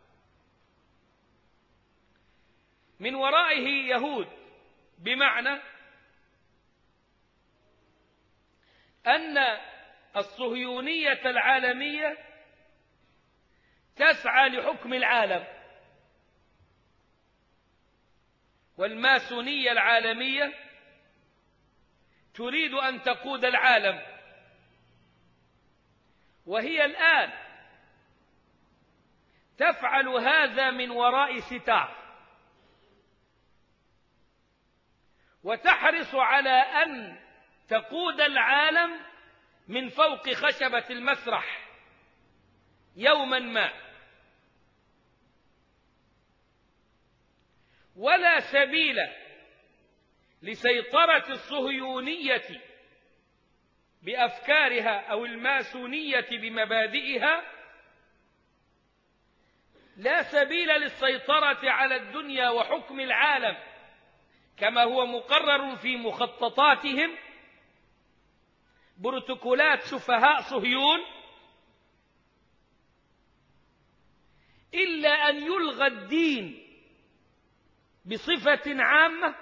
من ورائه يهود بمعنى أن الصهيونية العالمية تسعى لحكم العالم، والماسونية العالمية تريد أن تقود العالم، وهي الآن تفعل هذا من وراء ستار، وتحرص على أن تقود العالم من فوق خشبة المسرح يوما ما. ولا سبيل لسيطرة الصهيونية بأفكارها أو الماسونية بمبادئها، لا سبيل للسيطرة على الدنيا وحكم العالم كما هو مقرر في مخططاتهم، بروتوكولات سفهاء صهيون، إلا أن يلغى الدين بصفة عامة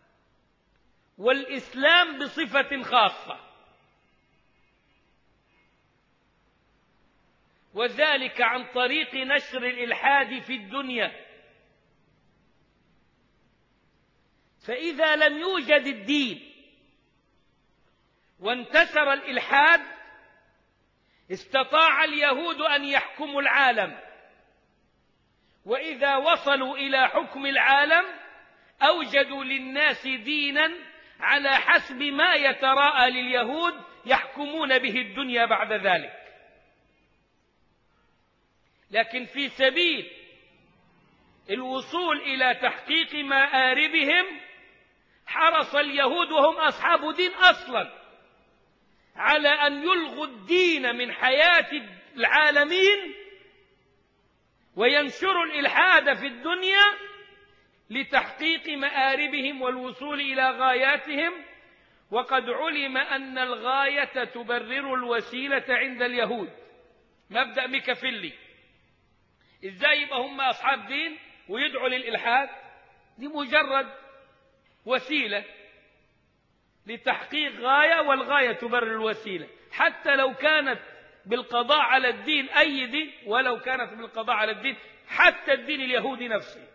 والإسلام بصفة خاصة، وذلك عن طريق نشر الإلحاد في الدنيا. فإذا لم يوجد الدين وانتشر الإلحاد، استطاع اليهود أن يحكموا العالم، وإذا وصلوا إلى حكم العالم أوجدوا للناس دينا على حسب ما يتراءى لليهود يحكمون به الدنيا بعد ذلك. لكن في سبيل الوصول إلى تحقيق مآربهم حرص اليهود وهم أصحاب دين أصلا على أن يلغوا الدين من حياة العالمين وينشروا الإلحاد في الدنيا لتحقيق مآربهم والوصول إلى غاياتهم. وقد علم أن الغاية تبرر الوسيلة عند اليهود. مبدأ ميكافيلي. إزاي يبقى هم أصحاب دين ويدعوا للإلحاد؟ دي مجرد وسيلة لتحقيق غاية، والغاية تبرر الوسيلة، حتى لو كانت بالقضاء على الدين أي دين، ولو كانت بالقضاء على الدين حتى الدين اليهودي نفسه.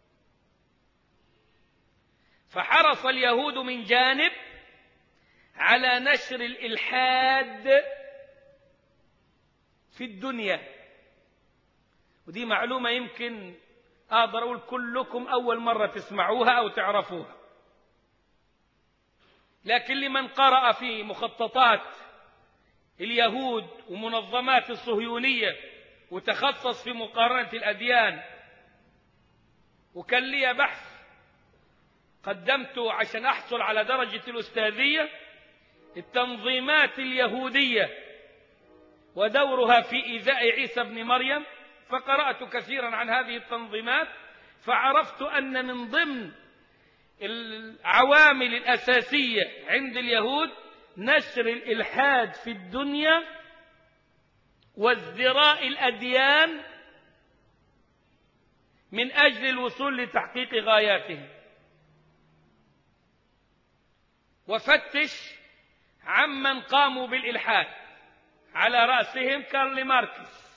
فحرص اليهود من جانب على نشر الإلحاد في الدنيا. ودي معلومة يمكن أقدر أقول كلكم أول مرة تسمعوها أو تعرفوها، لكن لمن قرأ في مخططات اليهود ومنظمات الصهيونية وتخصص في مقارنة الأديان، وكان لي بحث قدمته عشان أحصل على درجة الأستاذية، التنظيمات اليهودية ودورها في إيذاء عيسى بن مريم، فقرأت كثيرا عن هذه التنظيمات، فعرفت أن من ضمن العوامل الأساسية عند اليهود نشر الإلحاد في الدنيا وازدراء الأديان من أجل الوصول لتحقيق غاياتهم. وفتش عمن قاموا بالإلحاد، على رأسهم كارل ماركس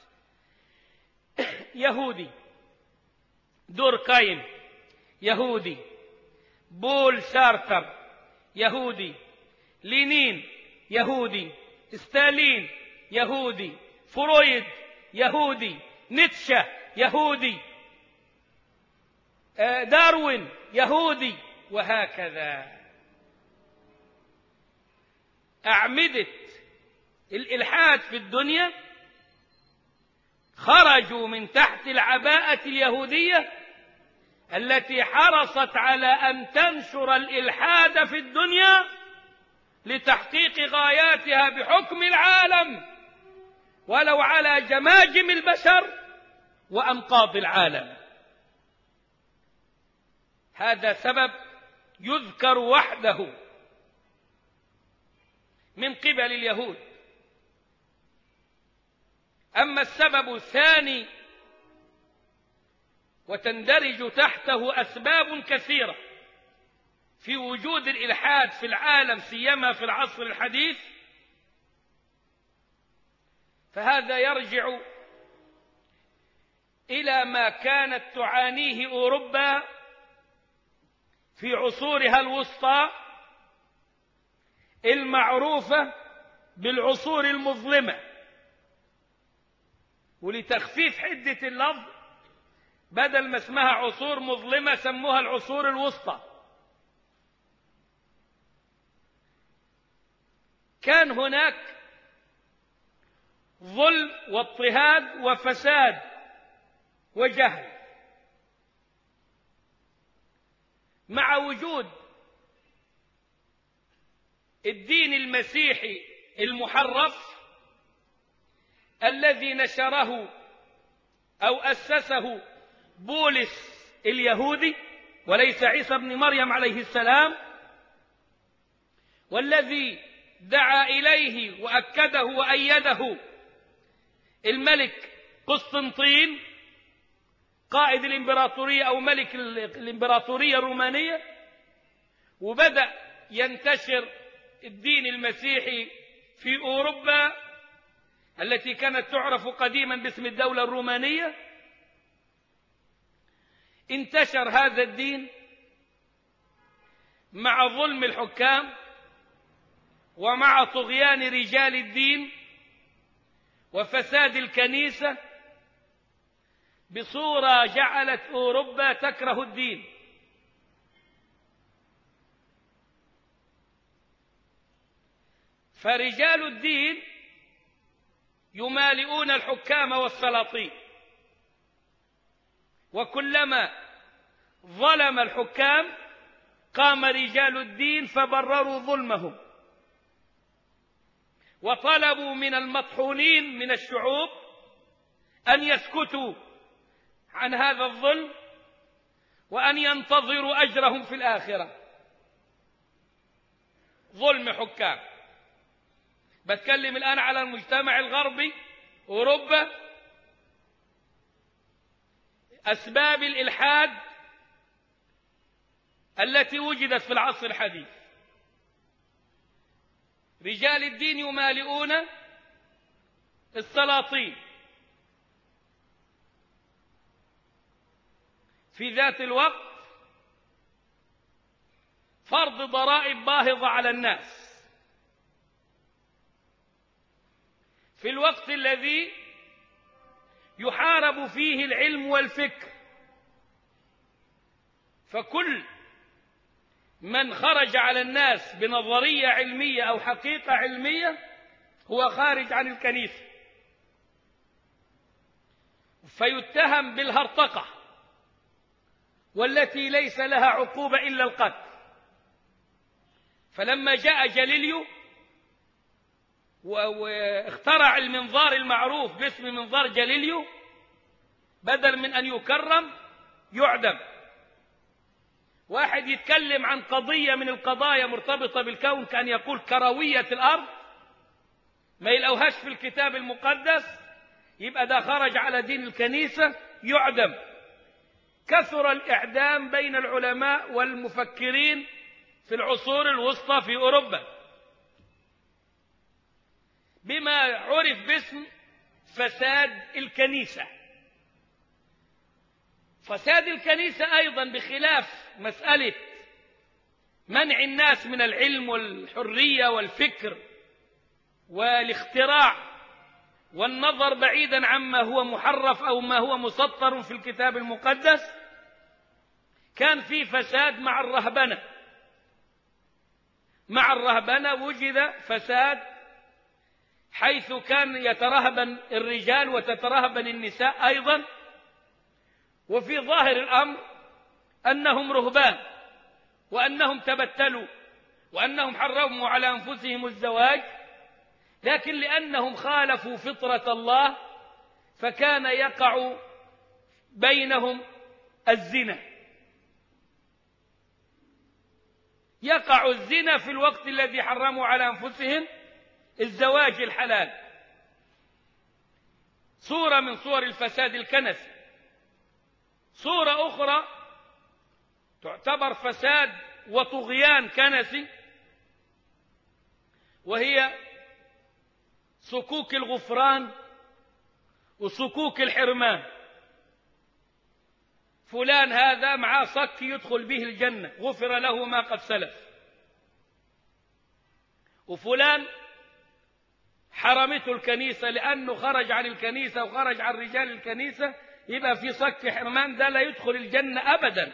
يهودي، دوركايم يهودي، بول سارتر يهودي، لينين يهودي، ستالين يهودي، فرويد يهودي، نيتشه يهودي، داروين يهودي، وهكذا. أعمدة الإلحاد في الدنيا خرجوا من تحت العباءة اليهودية التي حرصت على أن تنشر الإلحاد في الدنيا لتحقيق غاياتها بحكم العالم، ولو على جماجم البشر وأنقاض العالم. هذا سبب يذكر وحده من قبل اليهود. أما السبب الثاني وتندرج تحته أسباب كثيرة في وجود الإلحاد في العالم سيما في العصر الحديث، فهذا يرجع إلى ما كانت تعانيه أوروبا في عصورها الوسطى المعروفة بالعصور المظلمة، ولتخفيف حدة اللفظ بدل ما اسمها عصور مظلمة سموها العصور الوسطى. كان هناك ظلم واضطهاد وفساد وجهل، مع وجود الدين المسيحي المحرف الذي نشره أو أسسه بولس اليهودي وليس عيسى بن مريم عليه السلام، والذي دعا إليه وأكده وأيده الملك قسطنطين قائد الإمبراطورية أو ملك الإمبراطورية الرومانية، وبدأ ينتشر الدين المسيحي في أوروبا التي كانت تعرف قديما باسم الدولة الرومانية. انتشر هذا الدين مع ظلم الحكام ومع طغيان رجال الدين وفساد الكنيسة بصورة جعلت أوروبا تكره الدين. فرجال الدين يمالئون الحكام والسلاطين، وكلما ظلم الحكام قام رجال الدين فبرروا ظلمهم وطلبوا من المطحونين من الشعوب أن يسكتوا عن هذا الظلم وأن ينتظروا أجرهم في الآخرة. ظلم حكام. بتكلم الآن على المجتمع الغربي أوروبا. أسباب الإلحاد التي وجدت في العصر الحديث: رجال الدين يمالئون السلاطين، في ذات الوقت فرض ضرائب باهظة على الناس، في الوقت الذي يحارب فيه العلم والفكر. فكل من خرج على الناس بنظرية علمية أو حقيقة علمية هو خارج عن الكنيسة، فيتهم بالهرطقة والتي ليس لها عقوبة إلا القتل. فلما جاء جاليليو واخترع المنظار المعروف باسم منظار جاليليو، بدل من أن يكرم يعدم. واحد يتكلم عن قضية من القضايا مرتبطة بالكون كأن يقول كروية الأرض، ما يلقوهاش في الكتاب المقدس، يبقى ده خرج على دين الكنيسة يعدم. كثر الإعدام بين العلماء والمفكرين في العصور الوسطى في أوروبا بما عرف باسم فساد الكنيسة. فساد الكنيسة أيضا بخلاف مسألة منع الناس من العلم والحرية والفكر والاختراع والنظر بعيدا عما هو محرف أو ما هو مسطر في الكتاب المقدس، كان في فساد مع الرهبنة. مع الرهبنة وجد فساد، حيث كان يترهبن الرجال وتترهبن النساء أيضا، وفي ظاهر الأمر أنهم رهبان وأنهم تبتلوا وأنهم حرموا على أنفسهم الزواج، لكن لأنهم خالفوا فطرة الله فكان يقع بينهم الزنا. يقع الزنا في الوقت الذي حرموا على أنفسهم الزواج الحلال. صورة من صور الفساد الكنسي. صورة أخرى تعتبر فساد وطغيان كنسي، وهي صكوك الغفران وصكوك الحرمان. فلان هذا معاه صك يدخل به الجنة، غفر له ما قد سلف. وفلان حرمته الكنيسة لأنه خرج عن الكنيسة وخرج عن رجال الكنيسة، يبقى في صك حرمان، ده لا يدخل الجنة أبدا.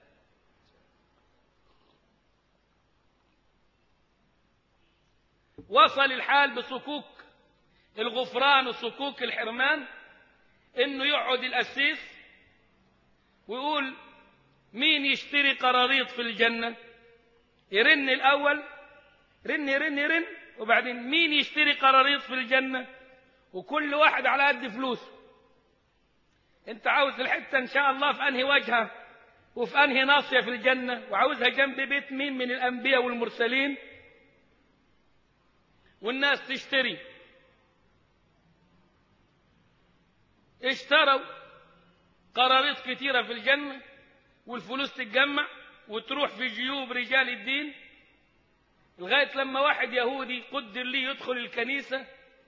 وصل الحال بصكوك الغفران وصكوك الحرمان إنه يقعد القسيس ويقول مين يشتري قراريط في الجنة، يرن الأول، رن يرن يرن، وبعدين مين يشتري قراريط في الجنة، وكل واحد على قد فلوسه. انت عاوز الحتة ان شاء الله في انهي وجهة وفي انهي ناصية في الجنة، وعاوزها جنب بيت مين من الانبياء والمرسلين، والناس تشتري. اشتروا قراريط كتيرة في الجنة، والفلوس تتجمع وتروح في جيوب رجال الدين، لغاية لما واحد يهودي قدر ليه يدخل الكنيسة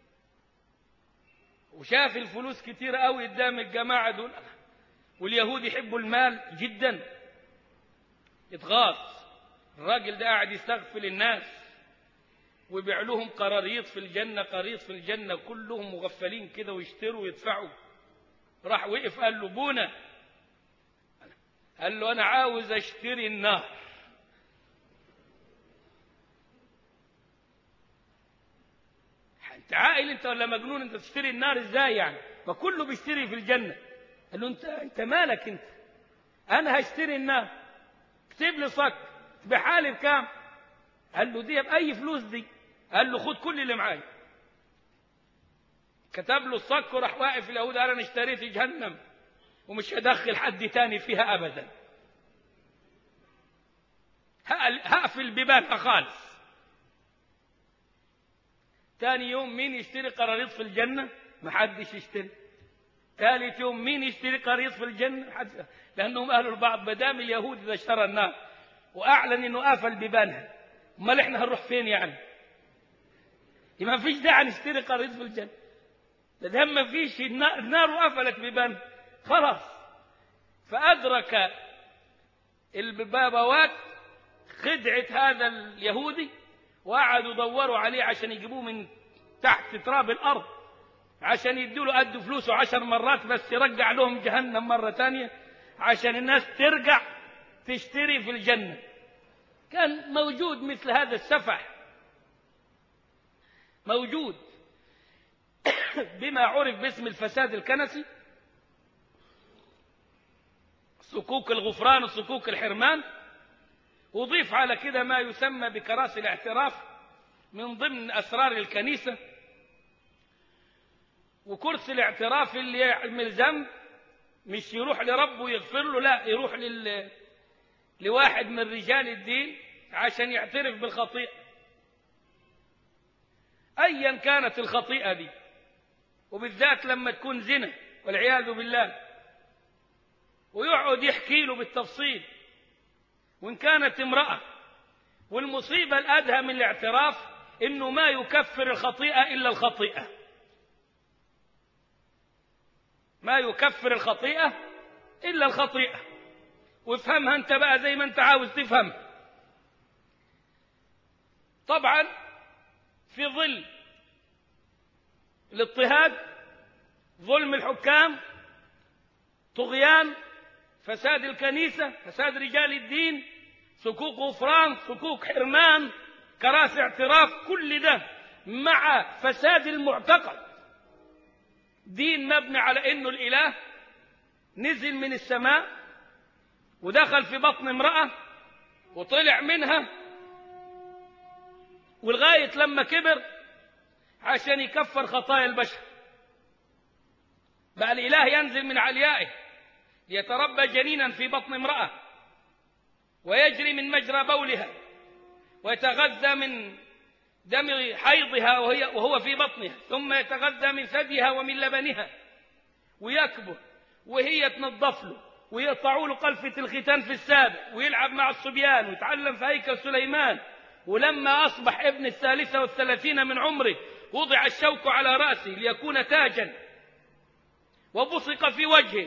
وشاف الفلوس كتيرة قوي قدام الجماعة دول، واليهود يحبوا المال جدا، يتغاظ. الراجل ده قاعد يستغفل الناس ويبيع لهم قراريط في الجنة، قراريط في الجنة، كلهم مغفلين كده ويشتروا ويدفعوا. راح وقف قال له بونا، قال له أنا عاوز أشتري النار. أنت عاقل أنت ولا مجنون؟ أنت تشتري النار إزاي يعني؟ ما كله بيشتري في الجنة. قال له أنت مالك أنت؟ أنا هشتري النار، اكتب لي صك بحالي بكام؟ قال له دي بأي فلوس دي؟ قال له خد كل اللي معايا. كتب له الصك وراح واقف اليهود قال أنا اشتريت جهنم ومش هدخل حد تاني فيها أبدا، هقفل بيبانها خالص. تاني يوم مين يشتري قراريط في الجنة؟ محدش يشتري. ثالث يوم مين يشتري قراريط في الجنة؟ محدش، لأنهم قالوا البعض بدام اليهود إذا اشترى النار وأعلن إنه قفل بيبانها، أمال إحنا هنروح فين يعني؟ ما فيش داعي نشتري قراريط في الجنة، ده ما فيش، النار وقفلت بيبانها خلاص. فأدرك البابوات خدعة هذا اليهودي، وقعدوا يدوروا عليه عشان يجيبوه من تحت تراب الأرض عشان يدوا له قد فلوسه 10 مرات، بس يرجع لهم جهنم مرة تانية عشان الناس ترجع تشتري في الجنة. كان موجود مثل هذا السفح، موجود بما عرف باسم الفساد الكنسي، صكوك الغفران وصكوك الحرمان. وضيف على كده ما يسمى بكراسي الاعتراف من ضمن أسرار الكنيسة. وكرسي الاعتراف اللي يعمل ذنب مش يروح لربه يغفر له، لا، يروح لواحد من رجال الدين عشان يعترف بالخطيئة أيا كانت الخطيئة دي، وبالذات لما تكون زنا والعياذ بالله، ويقعد يحكي له بالتفصيل. وإن كانت امرأة والمصيبة الأدهى من الاعتراف إنه ما يكفر الخطيئة إلا الخطيئة، ما يكفر الخطيئة إلا الخطيئة. وافهمها أنت بقى زي ما أنت عاوز تفهم. طبعا في ظل الاضطهاد، ظلم الحكام، طغيان، فساد الكنيسة، فساد رجال الدين، سكوك غفران، سكوك حرمان، كراسي اعتراف، كل ده مع فساد المعتقد. دين مبني على انه الاله نزل من السماء ودخل في بطن امرأة وطلع منها، ولغاية لما كبر عشان يكفر خطايا البشر. بقى الاله ينزل من عليائه ليتربى جنينا في بطن امرأة ويجري من مجرى بولها ويتغذى من دم حيضها وهو في بطنها، ثم يتغذى من ثديها ومن لبنها ويكبر، وهي تنظف له ويقطعوا له قلفة الختان في السابع ويلعب مع الصبيان ويتعلم في هيكل سليمان. ولما أصبح ابن 33 من عمره وضع الشوك على رأسه ليكون تاجا، وبصق في وجهه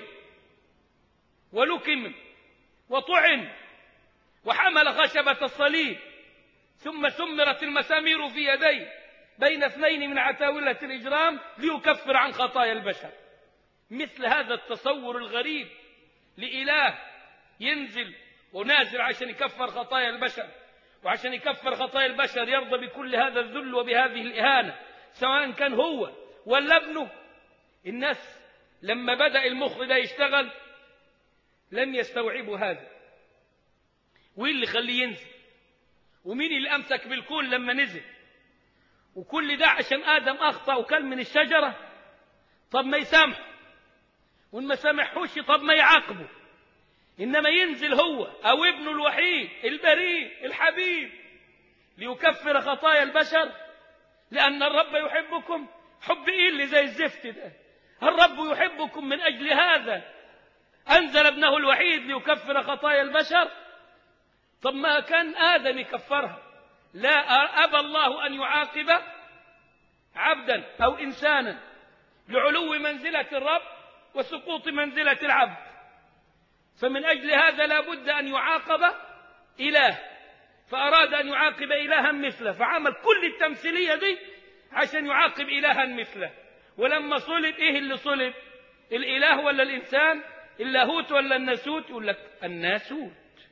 ولكم وطعن وحمل خشبة الصليب، ثم سمرت المسامير في يديه بين 2 من عتاولة الإجرام ليكفر عن خطايا البشر. مثل هذا التصور الغريب لإله ينزل ونازل عشان يكفر خطايا البشر، وعشان يكفر خطايا البشر يرضى بكل هذا الذل وبهذه الإهانة سواء كان هو ولا ابنه. الناس لما بدأ المخ ده يشتغل لم يستوعبوا هذا. وين اللي خليه ينزل؟ ومين اللي أمسك بالكون لما نزل؟ وكل ده عشان آدم أخطأ وكل من الشجرة. طب ما يسامحه، وإن ما سامحوش طب ما يعاقبه. إنما ينزل هو أو ابنه الوحيد البريء الحبيب ليكفر خطايا البشر، لأن الرب يحبكم. حب إيه اللي زي الزفت ده؟ الرب يحبكم من أجل هذا أنزل ابنه الوحيد ليكفر خطايا البشر. طب ما كان آدم يكفرها. لا، أبى الله أن يعاقب عبدا أو إنسانا لعلو منزلة الرب وسقوط منزلة العبد، فمن أجل هذا لا بد أن يعاقب إله، فأراد أن يعاقب إلها مثله، فعمل كل التمثيلية دي عشان يعاقب إلها مثله. ولما صلب إيه اللي صلب؟ الإله ولا الإنسان؟ اللاهوت ولا الناسوت؟ يقول لك الناسوت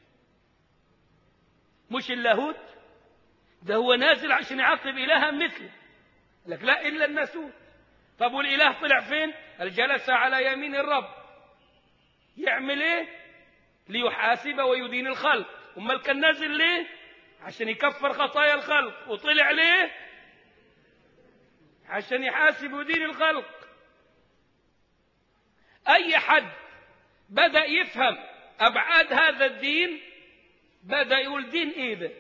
مش اللاهوت، ده هو نازل عشان يعاقب إلها مثله. لك لا، إلا الناسوت. طب والإله طلع فين؟ جلس على يمين الرب. يعمل إيه؟ ليحاسب ويدين الخلق. أمال كان نازل ليه؟ عشان يكفر خطايا الخلق. وطلع ليه؟ عشان يحاسب ويدين الخلق. أي حد بدأ يفهم أبعاد هذا الدين بدأ يقول دين إيه ده؟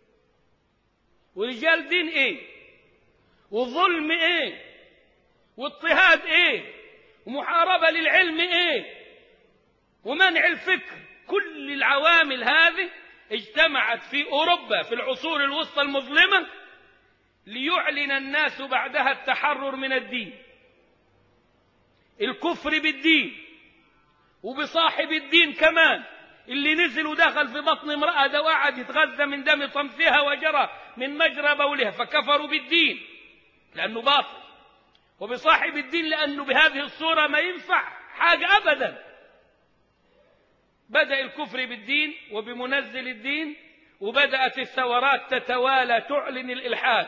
ورجال دين إيه؟ وظلم إيه؟ واضطهاد إيه؟ ومحاربة للعلم إيه؟ ومنع الفكر. كل العوامل هذه اجتمعت في أوروبا في العصور الوسطى المظلمة ليعلن الناس بعدها التحرر من الدين، الكفر بالدين وبصاحب الدين كمان، اللي نزل ودخل في بطن امرأة ده وقعد يتغذى من دم طمثها وجرى من مجرى بولها، فكفروا بالدين لأنه باطل، وبصاحب الدين لأنه بهذه الصورة ما ينفع حاجة أبدا. بدأ الكفر بالدين وبمنزل الدين، وبدأت الثورات تتوالى تعلن الإلحاد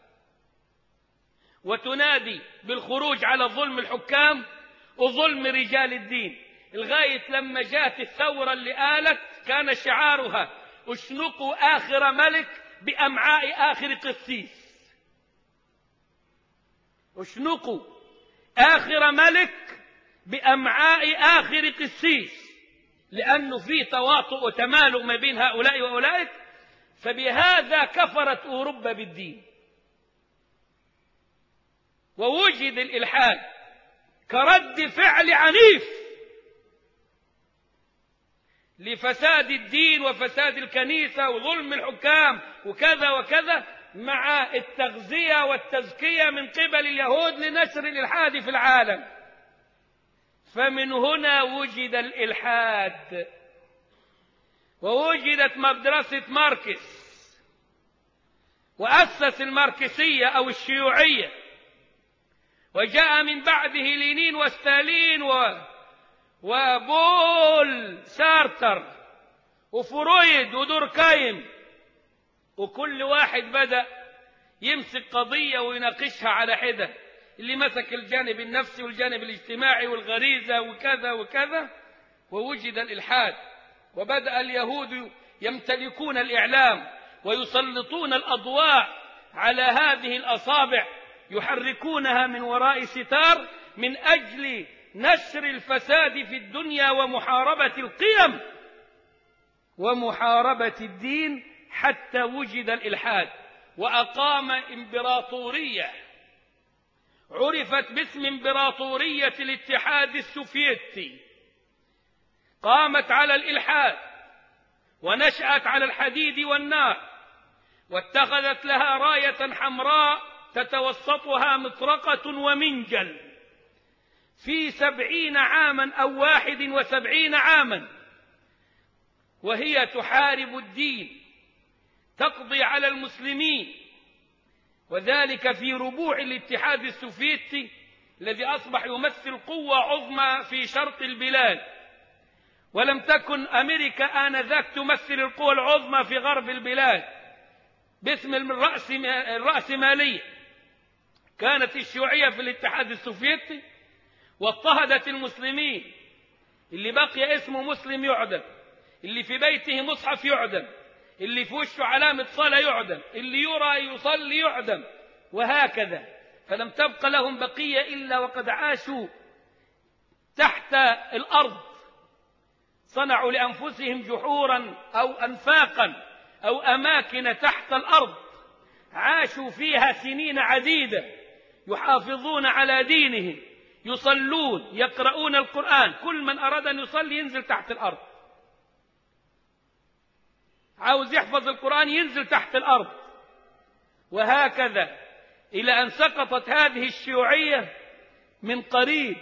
وتنادي بالخروج على ظلم الحكام وظلم رجال الدين، لغاية لما جاءت الثورة اللي قالت كان شعارها اشنقوا آخر ملك بأمعاء آخر قسيس. اشنقوا آخر ملك بأمعاء آخر قسيس، لأنه في تواطؤ وتمالؤ ما بين هؤلاء وأولئك، فبهذا كفرت أوروبا بالدين. ووجد الإلحاد كرد فعل عنيف لفساد الدين وفساد الكنيسة وظلم الحكام وكذا وكذا، مع التغذية والتزكية من قبل اليهود لنشر الإلحاد في العالم. فمن هنا وجد الإلحاد، ووجدت مدرسة ماركس، وأسس الماركسية أو الشيوعية، وجاء من بعده لينين وستالين وبول سارتر وفرويد ودوركايم، وكل واحد بدأ يمسك قضية ويناقشها على حدة، اللي مسك الجانب النفسي والجانب الاجتماعي والغريزة وكذا وكذا، ووجد الإلحاد. وبدأ اليهود يمتلكون الإعلام ويسلطون الأضواء على هذه الأصابع، يحركونها من وراء ستار من أجل نشر الفساد في الدنيا ومحاربة القيم ومحاربة الدين، حتى وجد الإلحاد. وأقام إمبراطورية عرفت باسم إمبراطورية الاتحاد السوفيتي، قامت على الإلحاد ونشأت على الحديد والنار، واتخذت لها راية حمراء تتوسطها مطرقة ومنجل في 70 عاما أو 71 عاما، وهي تحارب الدين، تقضي على المسلمين، وذلك في ربوع الاتحاد السوفيتي الذي أصبح يمثل قوة عظمى في شرق البلاد. ولم تكن أمريكا آنذاك تمثل القوى العظمى في غرب البلاد باسم الرأسمالية. كانت الشيوعية في الاتحاد السوفيتي واضطهدت المسلمين، اللي بقي اسمه مسلم يعدم، اللي في بيته مصحف يعدم، اللي في وشه علامة صلاة يعدم، اللي يرى يصلي يعدم، وهكذا. فلم تبق لهم بقية إلا وقد عاشوا تحت الأرض، صنعوا لأنفسهم جحورا أو أنفاقا أو أماكن تحت الأرض، عاشوا فيها سنين عديدة يحافظون على دينهم، يصلون، يقرؤون القرآن. كل من أراد أن يصلي ينزل تحت الأرض، عاوز يحفظ القرآن ينزل تحت الأرض، وهكذا إلى أن سقطت هذه الشيوعية من قريب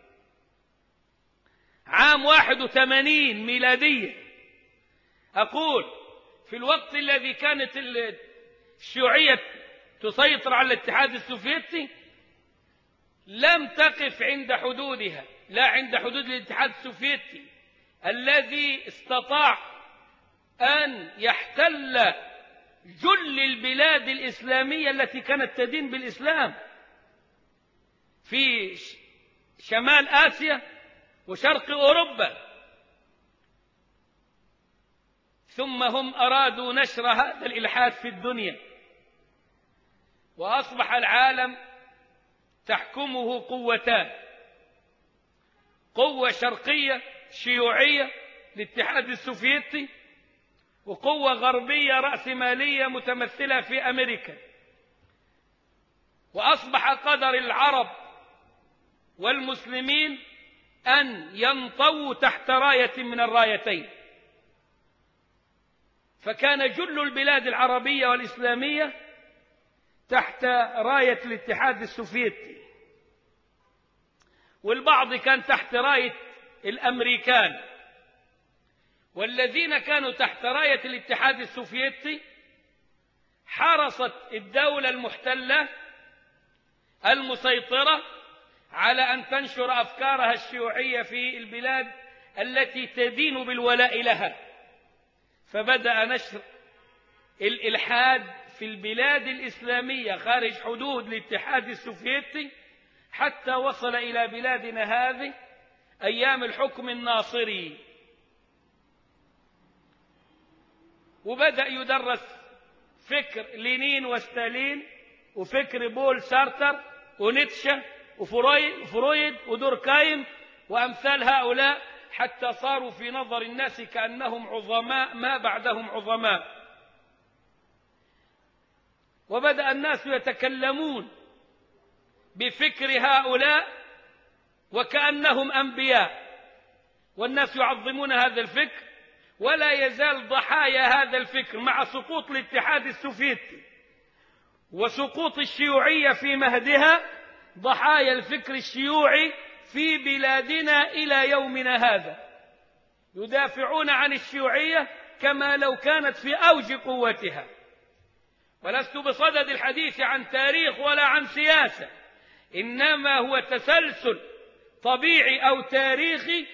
عام 81 ميلادية. أقول في الوقت الذي كانت الشيوعية تسيطر على الاتحاد السوفيتي لم تقف عند حدودها، لا عند حدود الاتحاد السوفيتي الذي استطاع أن يحتل جل البلاد الإسلامية التي كانت تدين بالإسلام في شمال آسيا وشرق أوروبا. ثم هم أرادوا نشر هذا الإلحاد في الدنيا، وأصبح العالم تحكمه قوتان: قوة شرقية شيوعية الاتحاد السوفيتي، وقوة غربية رأسمالية متمثلة في أمريكا. وأصبح قدر العرب والمسلمين أن ينطووا تحت راية من الرايتين، فكان جل البلاد العربية والإسلامية تحت راية الاتحاد السوفيتي، والبعض كان تحت راية الأمريكان. والذين كانوا تحت راية الاتحاد السوفيتي حرصت الدولة المحتلة المسيطرة على أن تنشر أفكارها الشيوعية في البلاد التي تدين بالولاء لها، فبدأ نشر الإلحاد في البلاد الإسلامية خارج حدود الاتحاد السوفيتي حتى وصل إلى بلادنا هذه أيام الحكم الناصري. وبدأ يدرس فكر لينين وستالين وفكر بول سارتر ونيتشه وفرويد ودوركايم وأمثال هؤلاء، حتى صاروا في نظر الناس كأنهم عظماء ما بعدهم عظماء. وبدأ الناس يتكلمون بفكر هؤلاء وكأنهم أنبياء، والناس يعظمون هذا الفكر ولا يزال ضحايا هذا الفكر مع سقوط الاتحاد السوفيتي وسقوط الشيوعية في مهدها، ضحايا الفكر الشيوعي في بلادنا إلى يومنا هذا يدافعون عن الشيوعية كما لو كانت في أوج قوتها. ولست بصدد الحديث عن تاريخ ولا عن سياسة، إنما هو تسلسل طبيعي أو تاريخي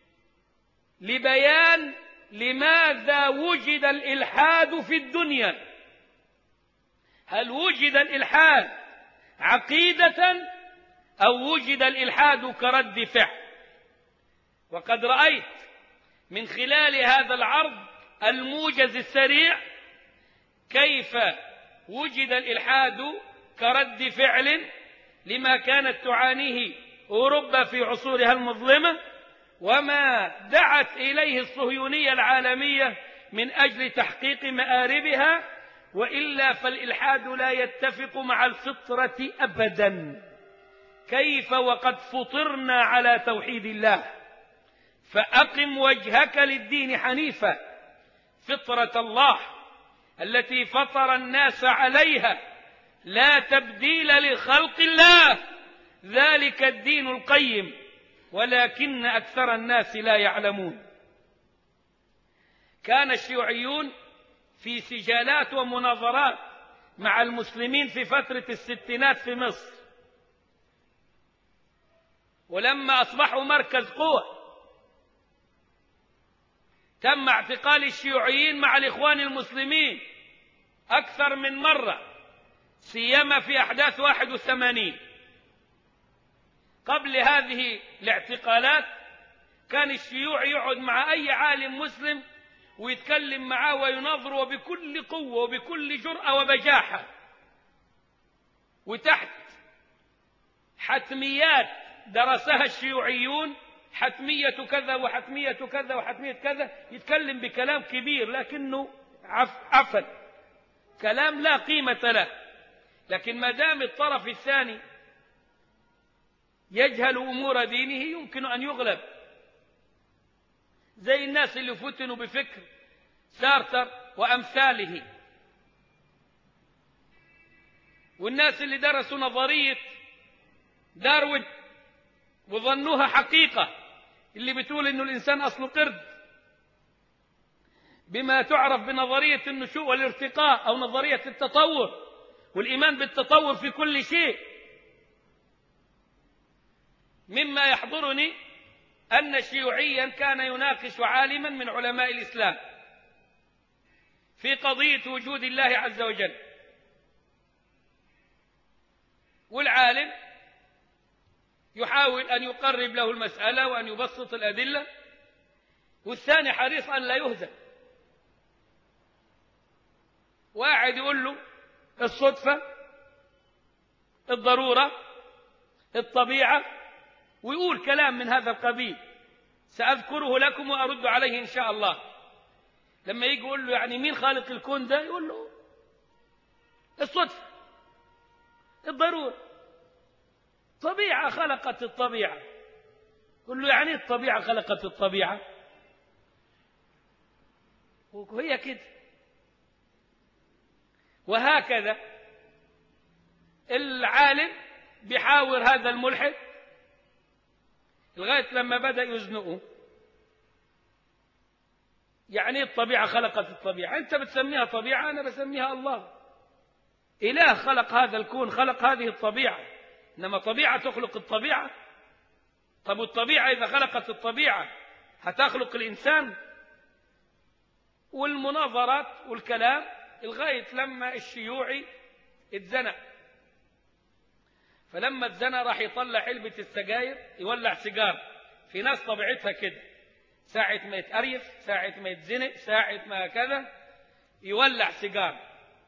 لبيان لماذا وجد الإلحاد في الدنيا. هل وجد الإلحاد عقيدة أو وجد الإلحاد كرد فعل؟ وقد رأيت من خلال هذا العرض الموجز السريع كيف وجد الإلحاد كرد فعل لما كانت تعانيه أوروبا في عصورها المظلمة، وما دعت إليه الصهيونية العالمية من أجل تحقيق مآربها، وإلا فالإلحاد لا يتفق مع الفطرة أبدا. كيف وقد فطرنا على توحيد الله؟ فأقم وجهك للدين حنيفا، فطرة الله التي فطر الناس عليها، لا تبديل لخلق الله، ذلك الدين القيم، ولكن أكثر الناس لا يعلمون. كان الشيوعيون في سجالات ومناظرات مع المسلمين في فترة الستينات في مصر، ولما أصبحوا مركز قوة تم اعتقال الشيوعيين مع الإخوان المسلمين أكثر من مرة، سيما في أحداث 81. قبل هذه الاعتقالات كان الشيوعي يقعد مع أي عالم مسلم ويتكلم معاه ويناظره بكل قوة وبكل جرأة وبجاحة، وتحت حتميات درسها الشيوعيون، حتمية كذا وحتمية كذا وحتمية كذا، يتكلم بكلام كبير لكنه عفن، كلام لا قيمة له. لكن ما دام الطرف الثاني يجهل أمور دينه يمكن أن يغلب، زي الناس اللي فتنوا بفكر سارتر وأمثاله، والناس اللي درسوا نظرية داروين وظنوها حقيقة، اللي بتقول إنه الإنسان أصله قرد، بما تعرف بنظرية النشوء والارتقاء أو نظرية التطور، والإيمان بالتطور في كل شيء. مما يحضرني أن شيوعيا كان يناقش عالما من علماء الإسلام في قضية وجود الله عز وجل، والعالم يحاول أن يقرب له المسألة وأن يبسط الأدلة، والثاني حريص أن لا يهزم، واحد يقول له الصدفة، الضرورة، الطبيعة، ويقول كلام من هذا القبيل سأذكره لكم وأرد عليه إن شاء الله. لما يجي يقول له يعني مين خالق الكون ده، يقول له الصدفة، الضرورة، طبيعة خلقت الطبيعة. يقول له يعني الطبيعة خلقت الطبيعة؟ وهي كده. وهكذا العالم بيحاور هذا الملحد لغاية لما بدأ يزنقه. يعني الطبيعة خلقت الطبيعة، أنت بتسميها طبيعة، أنا بسميها الله. إله خلق هذا الكون، خلق هذه الطبيعة، إنما طبيعة تخلق الطبيعة؟ طب والطبيعة إذا خلقت الطبيعة هتخلق الإنسان؟ والمناظرات والكلام لغاية لما الشيوعي اتزنق. فلما اتزنق راح يطلع علبة السجاير يولع سيجار. في ناس طبيعتها كده، ساعة ما يتقريف، ساعة ما يتزنق، ساعة ما كذا يولع سيجار.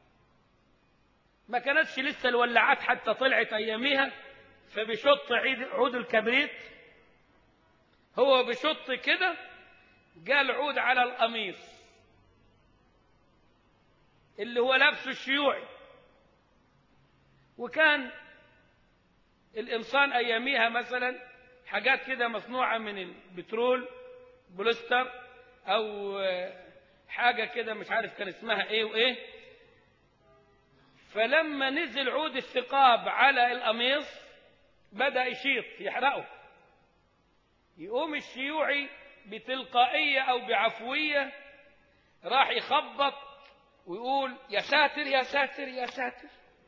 ما كانتش لسه الولعات حتى طلعت أياميها، فبشط عود الكبريت، هو بشط كده قال عود على القميص اللي هو لابسه الشيوعي. وكان القمصان أياميها مثلا حاجات كده مصنوعة من البترول، بوليستر، أو حاجة كده مش عارف كان اسمها إيه وإيه. فلما نزل عود الثقاب على القميص بدأ يشيط يحرقه. يقوم الشيوعي بتلقائية أو بعفوية راح يخبط ويقول يا ساتر يا ساتر يا ساتر.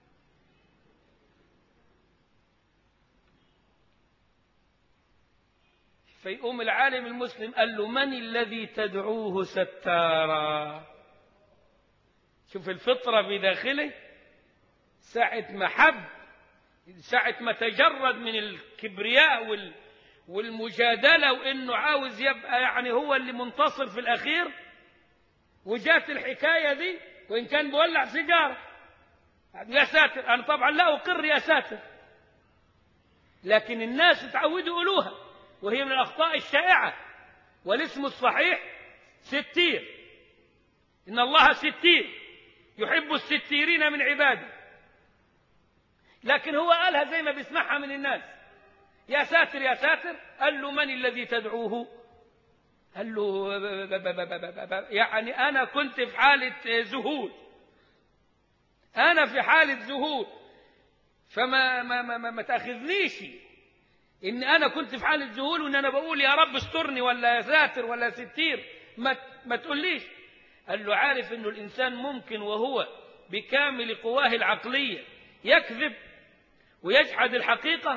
فيقوم العالم المسلم قال له من الذي تدعوه ستارا؟ شوف الفطرة بداخله، ساعة ما حب، ساعة ما تجرد من الكبرياء والمجادلة وإنه عاوز يبقى يعني هو اللي منتصر في الأخير، وجات الحكاية دي وإن كان بولع سيجارة يا ساتر. أنا طبعا لا أقر يا ساتر، لكن الناس تعودوا يقولوها، وهي من الأخطاء الشائعة. والاسم الصحيح ستير، إن الله ستير يحب الستيرين من عباده. لكن هو قالها زي ما بيسمعها من الناس، يا ساتر يا ساتر. قال له من الذي تدعوه؟ قال له يعني أنا كنت في حالة ذهول، أنا في حالة ذهول، فما ما ما ما تأخذنيش إن أنا كنت في حالة ذهول وإن أنا بقول يا رب استرني ولا يا ساتر ولا ستير، ما تقوليش. قال له عارف إنه الإنسان ممكن وهو بكامل قواه العقلية يكذب ويجحد الحقيقة،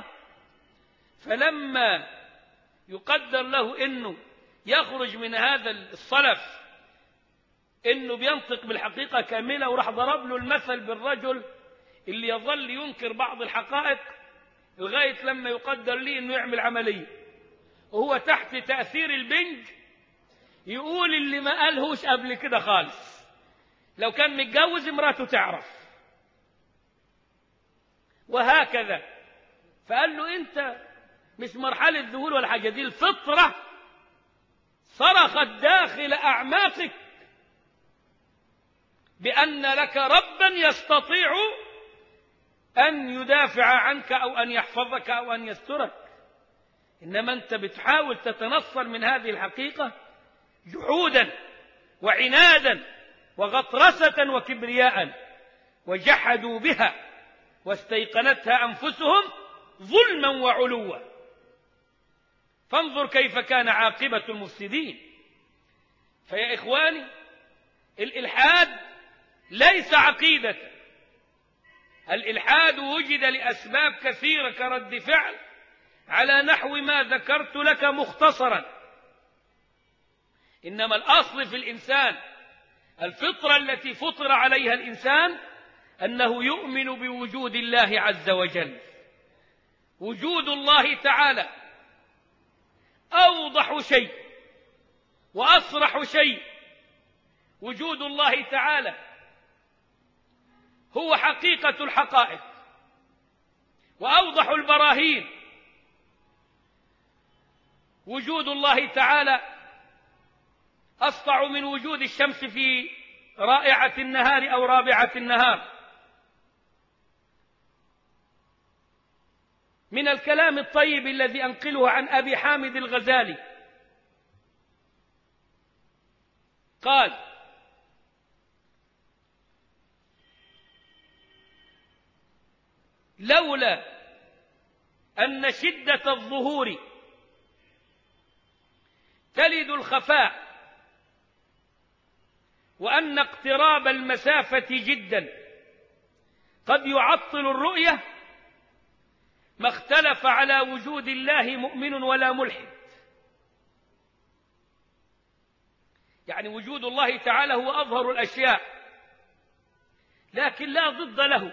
فلما يقدر له إنه يخرج من هذا الصلف إنه بينطق بالحقيقة كاملة، وراح ضرب له المثل بالرجل اللي يظل ينكر بعض الحقائق لغاية لما يقدر ليه إنه يعمل عملية، وهو تحت تأثير البنج يقول اللي ما قالهوش قبل كده خالص. لو كان متجوز امراته تعرف، وهكذا. فقال له أنت مش مرحلة ذهول ولا حاجة، دي الفطرة صرخت داخل أعماقك بأن لك ربا يستطيع أن يدافع عنك أو أن يحفظك أو أن يسترك. إنما أنت بتحاول تتنصل من هذه الحقيقة جحودا وعنادا وغطرسة وكبرياء، وجحدوا بها واستيقنتها أنفسهم ظلما وعلوا. فانظر كيف كان عاقبة المفسدين. فيا إخواني، الإلحاد ليس عقيدة. الإلحاد وجد لأسباب كثيرة كرد فعل على نحو ما ذكرت لك مختصرا. إنما الأصل في الإنسان، الفطرة التي فطر عليها الإنسان، أنه يؤمن بوجود الله عز وجل. وجود الله تعالى أوضح شيء وأصرح شيء. وجود الله تعالى هو حقيقة الحقائق وأوضح البراهين. وجود الله تعالى أسطع من وجود الشمس في رائعة النهار أو رابعة النهار. من الكلام الطيب الذي أنقله عن أبي حامد الغزالي قال: لولا أن شدة الظهور تلد الخفاء، وأن اقتراب المسافة جدا قد يعطل الرؤية، ما اختلف على وجود الله مؤمن ولا ملحد. يعني وجود الله تعالى هو أظهر الأشياء، لكن لا ضد له.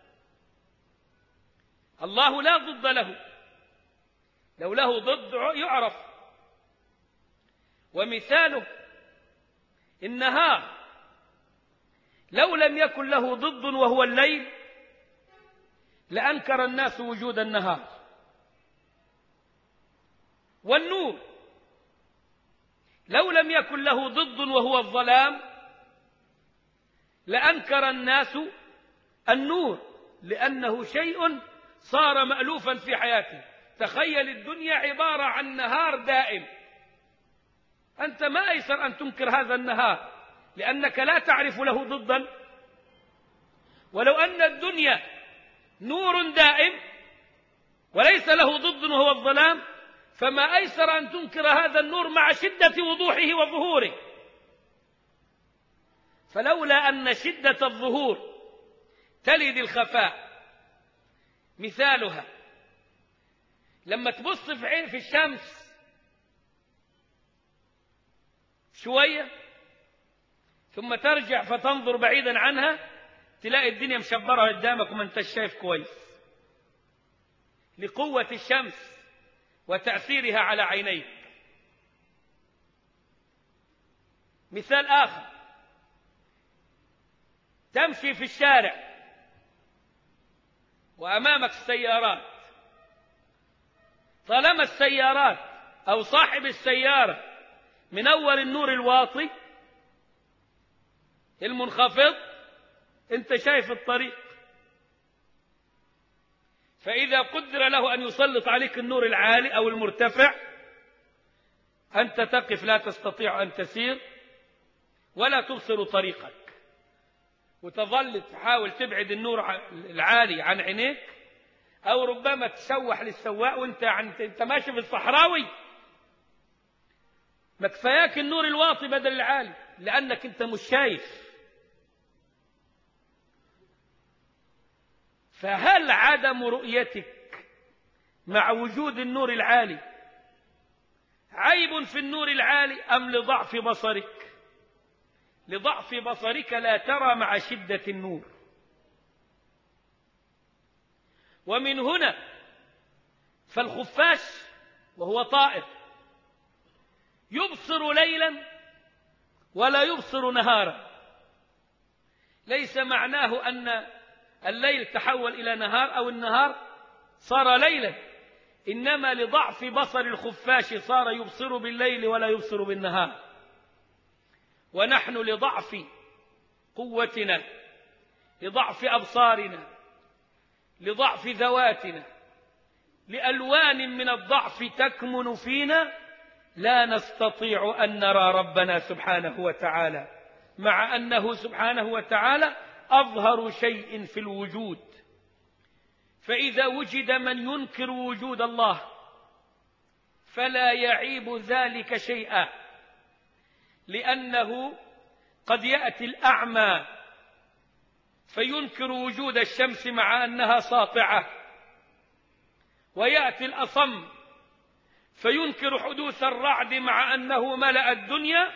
الله لا ضد له، لو له ضد يعرف. ومثاله النهار، لو لم يكن له ضد وهو الليل لأنكر الناس وجود النهار. والنور، لو لم يكن له ضد وهو الظلام لأنكر الناس النور، لأنه شيء صار مألوفا في حياته. تخيل الدنيا عبارة عن نهار دائم، أنت ما أيسر أن تنكر هذا النهار لأنك لا تعرف له ضدا. ولو أن الدنيا نور دائم وليس له ضد وهو الظلام، فما أيسر أن تنكر هذا النور مع شدة وضوحه وظهوره. فلولا أن شدة الظهور تلد الخفاء، مثالها لما تبص في الشمس شوية ثم ترجع فتنظر بعيدا عنها تلاقي الدنيا مشبرة قدامك وما انتش شايف كويس لقوة الشمس وتأثيرها على عينيك. مثال آخر، تمشي في الشارع وأمامك السيارات، طالما السيارات أو صاحب السيارة منور النور الواطي المنخفض أنت شايف الطريق، فإذا قدر له أن يسلط عليك النور العالي أو المرتفع أنت تقف لا تستطيع أن تسير ولا تبصر طريقك، وتظل تحاول تبعد النور العالي عن عينيك، أو ربما تشوح للسواق وانت ماشي في الصحراوي ما كفاياك النور الواطي بدل العالي لأنك انت مش شايف. فهل عدم رؤيتك مع وجود النور العالي عيب في النور العالي أم لضعف بصرك؟ لضعف بصرك لا ترى مع شدة النور. ومن هنا فالخفاش وهو طائر يبصر ليلا ولا يبصر نهارا، ليس معناه أن الليل تحول إلى نهار أو النهار صار ليلا، إنما لضعف بصر الخفاش صار يبصر بالليل ولا يبصر بالنهار. ونحن لضعف قوتنا، لضعف أبصارنا، لضعف ذواتنا، لألوان من الضعف تكمن فينا لا نستطيع أن نرى ربنا سبحانه وتعالى، مع أنه سبحانه وتعالى أظهر شيء في الوجود. فإذا وجد من ينكر وجود الله فلا يعيب ذلك شيئا، لأنه قد يأتي الأعمى فينكر وجود الشمس مع أنها ساطعة، ويأتي الأصم فينكر حدوث الرعد مع أنه ملأ الدنيا،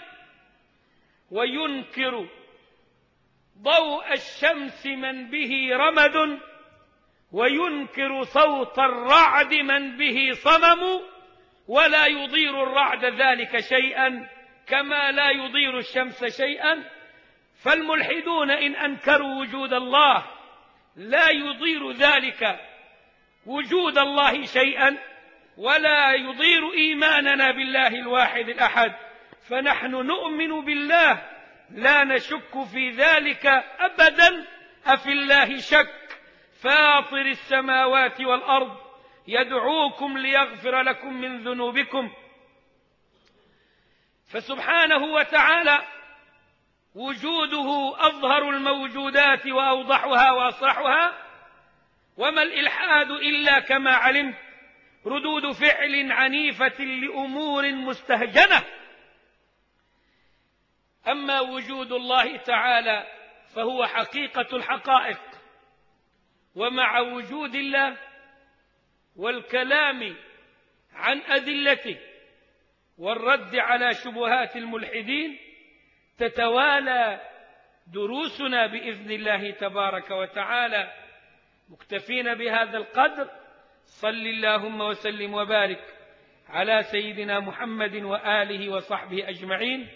وينكر ضوء الشمس من به رمد، وينكر صوت الرعد من به صمم، ولا يضير الرعد ذلك شيئا كما لا يضير الشمس شيئا. فالملحدون إن أنكروا وجود الله لا يضير ذلك وجود الله شيئا ولا يضير إيماننا بالله الواحد الأحد. فنحن نؤمن بالله لا نشك في ذلك أبدا. أفي الله شك فاطر السماوات والأرض يدعوكم ليغفر لكم من ذنوبكم. فسبحانه وتعالى وجوده أظهر الموجودات وأوضحها وأصرحها، وما الإلحاد إلا كما علمت ردود فعل عنيفة لأمور مستهجنة. أما وجود الله تعالى فهو حقيقة الحقائق، ومع وجود الله والكلام عن أدلته والرد على شبهات الملحدين تتوالى دروسنا بإذن الله تبارك وتعالى. مكتفين بهذا القدر، صل اللهم وسلم وبارك على سيدنا محمد وآله وصحبه أجمعين.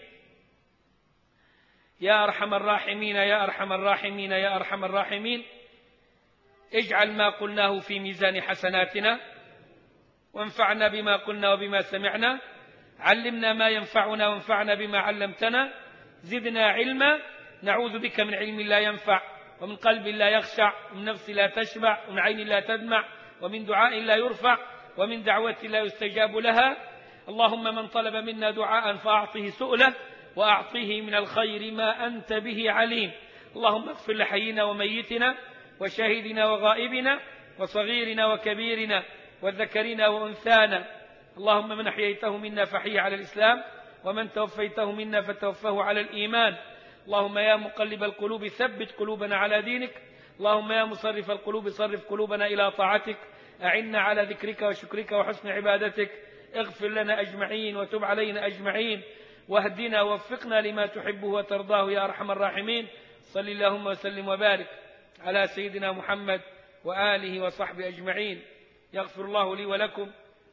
يا أرحم الراحمين يا أرحم الراحمين يا أرحم الراحمين، اجعل ما قلناه في ميزان حسناتنا، وانفعنا بما قلنا وبما سمعنا، علمنا ما ينفعنا وانفعنا بما علمتنا، زدنا علما، نعوذ بك من علم لا ينفع، ومن قلب لا يخشع، ومن نفس لا تشبع، ومن عين لا تدمع، ومن دعاء لا يرفع، ومن دعوة لا يستجاب لها. اللهم من طلب منا دعاء فأعطه سؤله وأعطيه من الخير ما أنت به عليم. اللهم اغفر لحينا وميتنا وشاهدنا وغائبنا وصغيرنا وكبيرنا وذكرنا وأنثانا. اللهم من أحييته منا فحي على الإسلام، ومن توفيته منا فتوفه على الإيمان. اللهم يا مقلب القلوب ثبت قلوبنا على دينك. اللهم يا مصرف القلوب صرف قلوبنا إلى طاعتك. أعنا على ذكرك وشكرك وحسن عبادتك. اغفر لنا أجمعين وتب علينا أجمعين، واهدنا ووفقنا لما تحبه وترضاه يا أرحم الراحمين. صل اللهم وسلم وبارك على سيدنا محمد وآله وصحبه أجمعين. يغفر الله لي ولكم،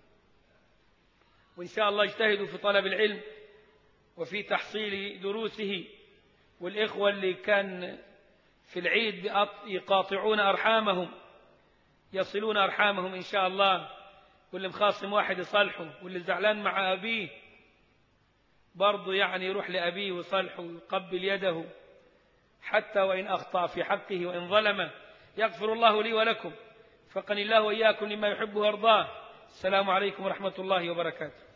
وإن شاء الله اجتهدوا في طلب العلم وفي تحصيل دروسه. والإخوة اللي كان في العيد يقاطعون أرحامهم يصلون أرحامهم إن شاء الله، واللي مخاصم واحد يصلحه، واللي زعلان مع أبيه برضو يعني يروح لأبيه ويصلحه ويقبل يده حتى وإن أخطأ في حقه وإن ظلمه. يغفر الله لي ولكم، فقني الله وإياكم لما يحب ويرضاه. السلام عليكم ورحمة الله وبركاته.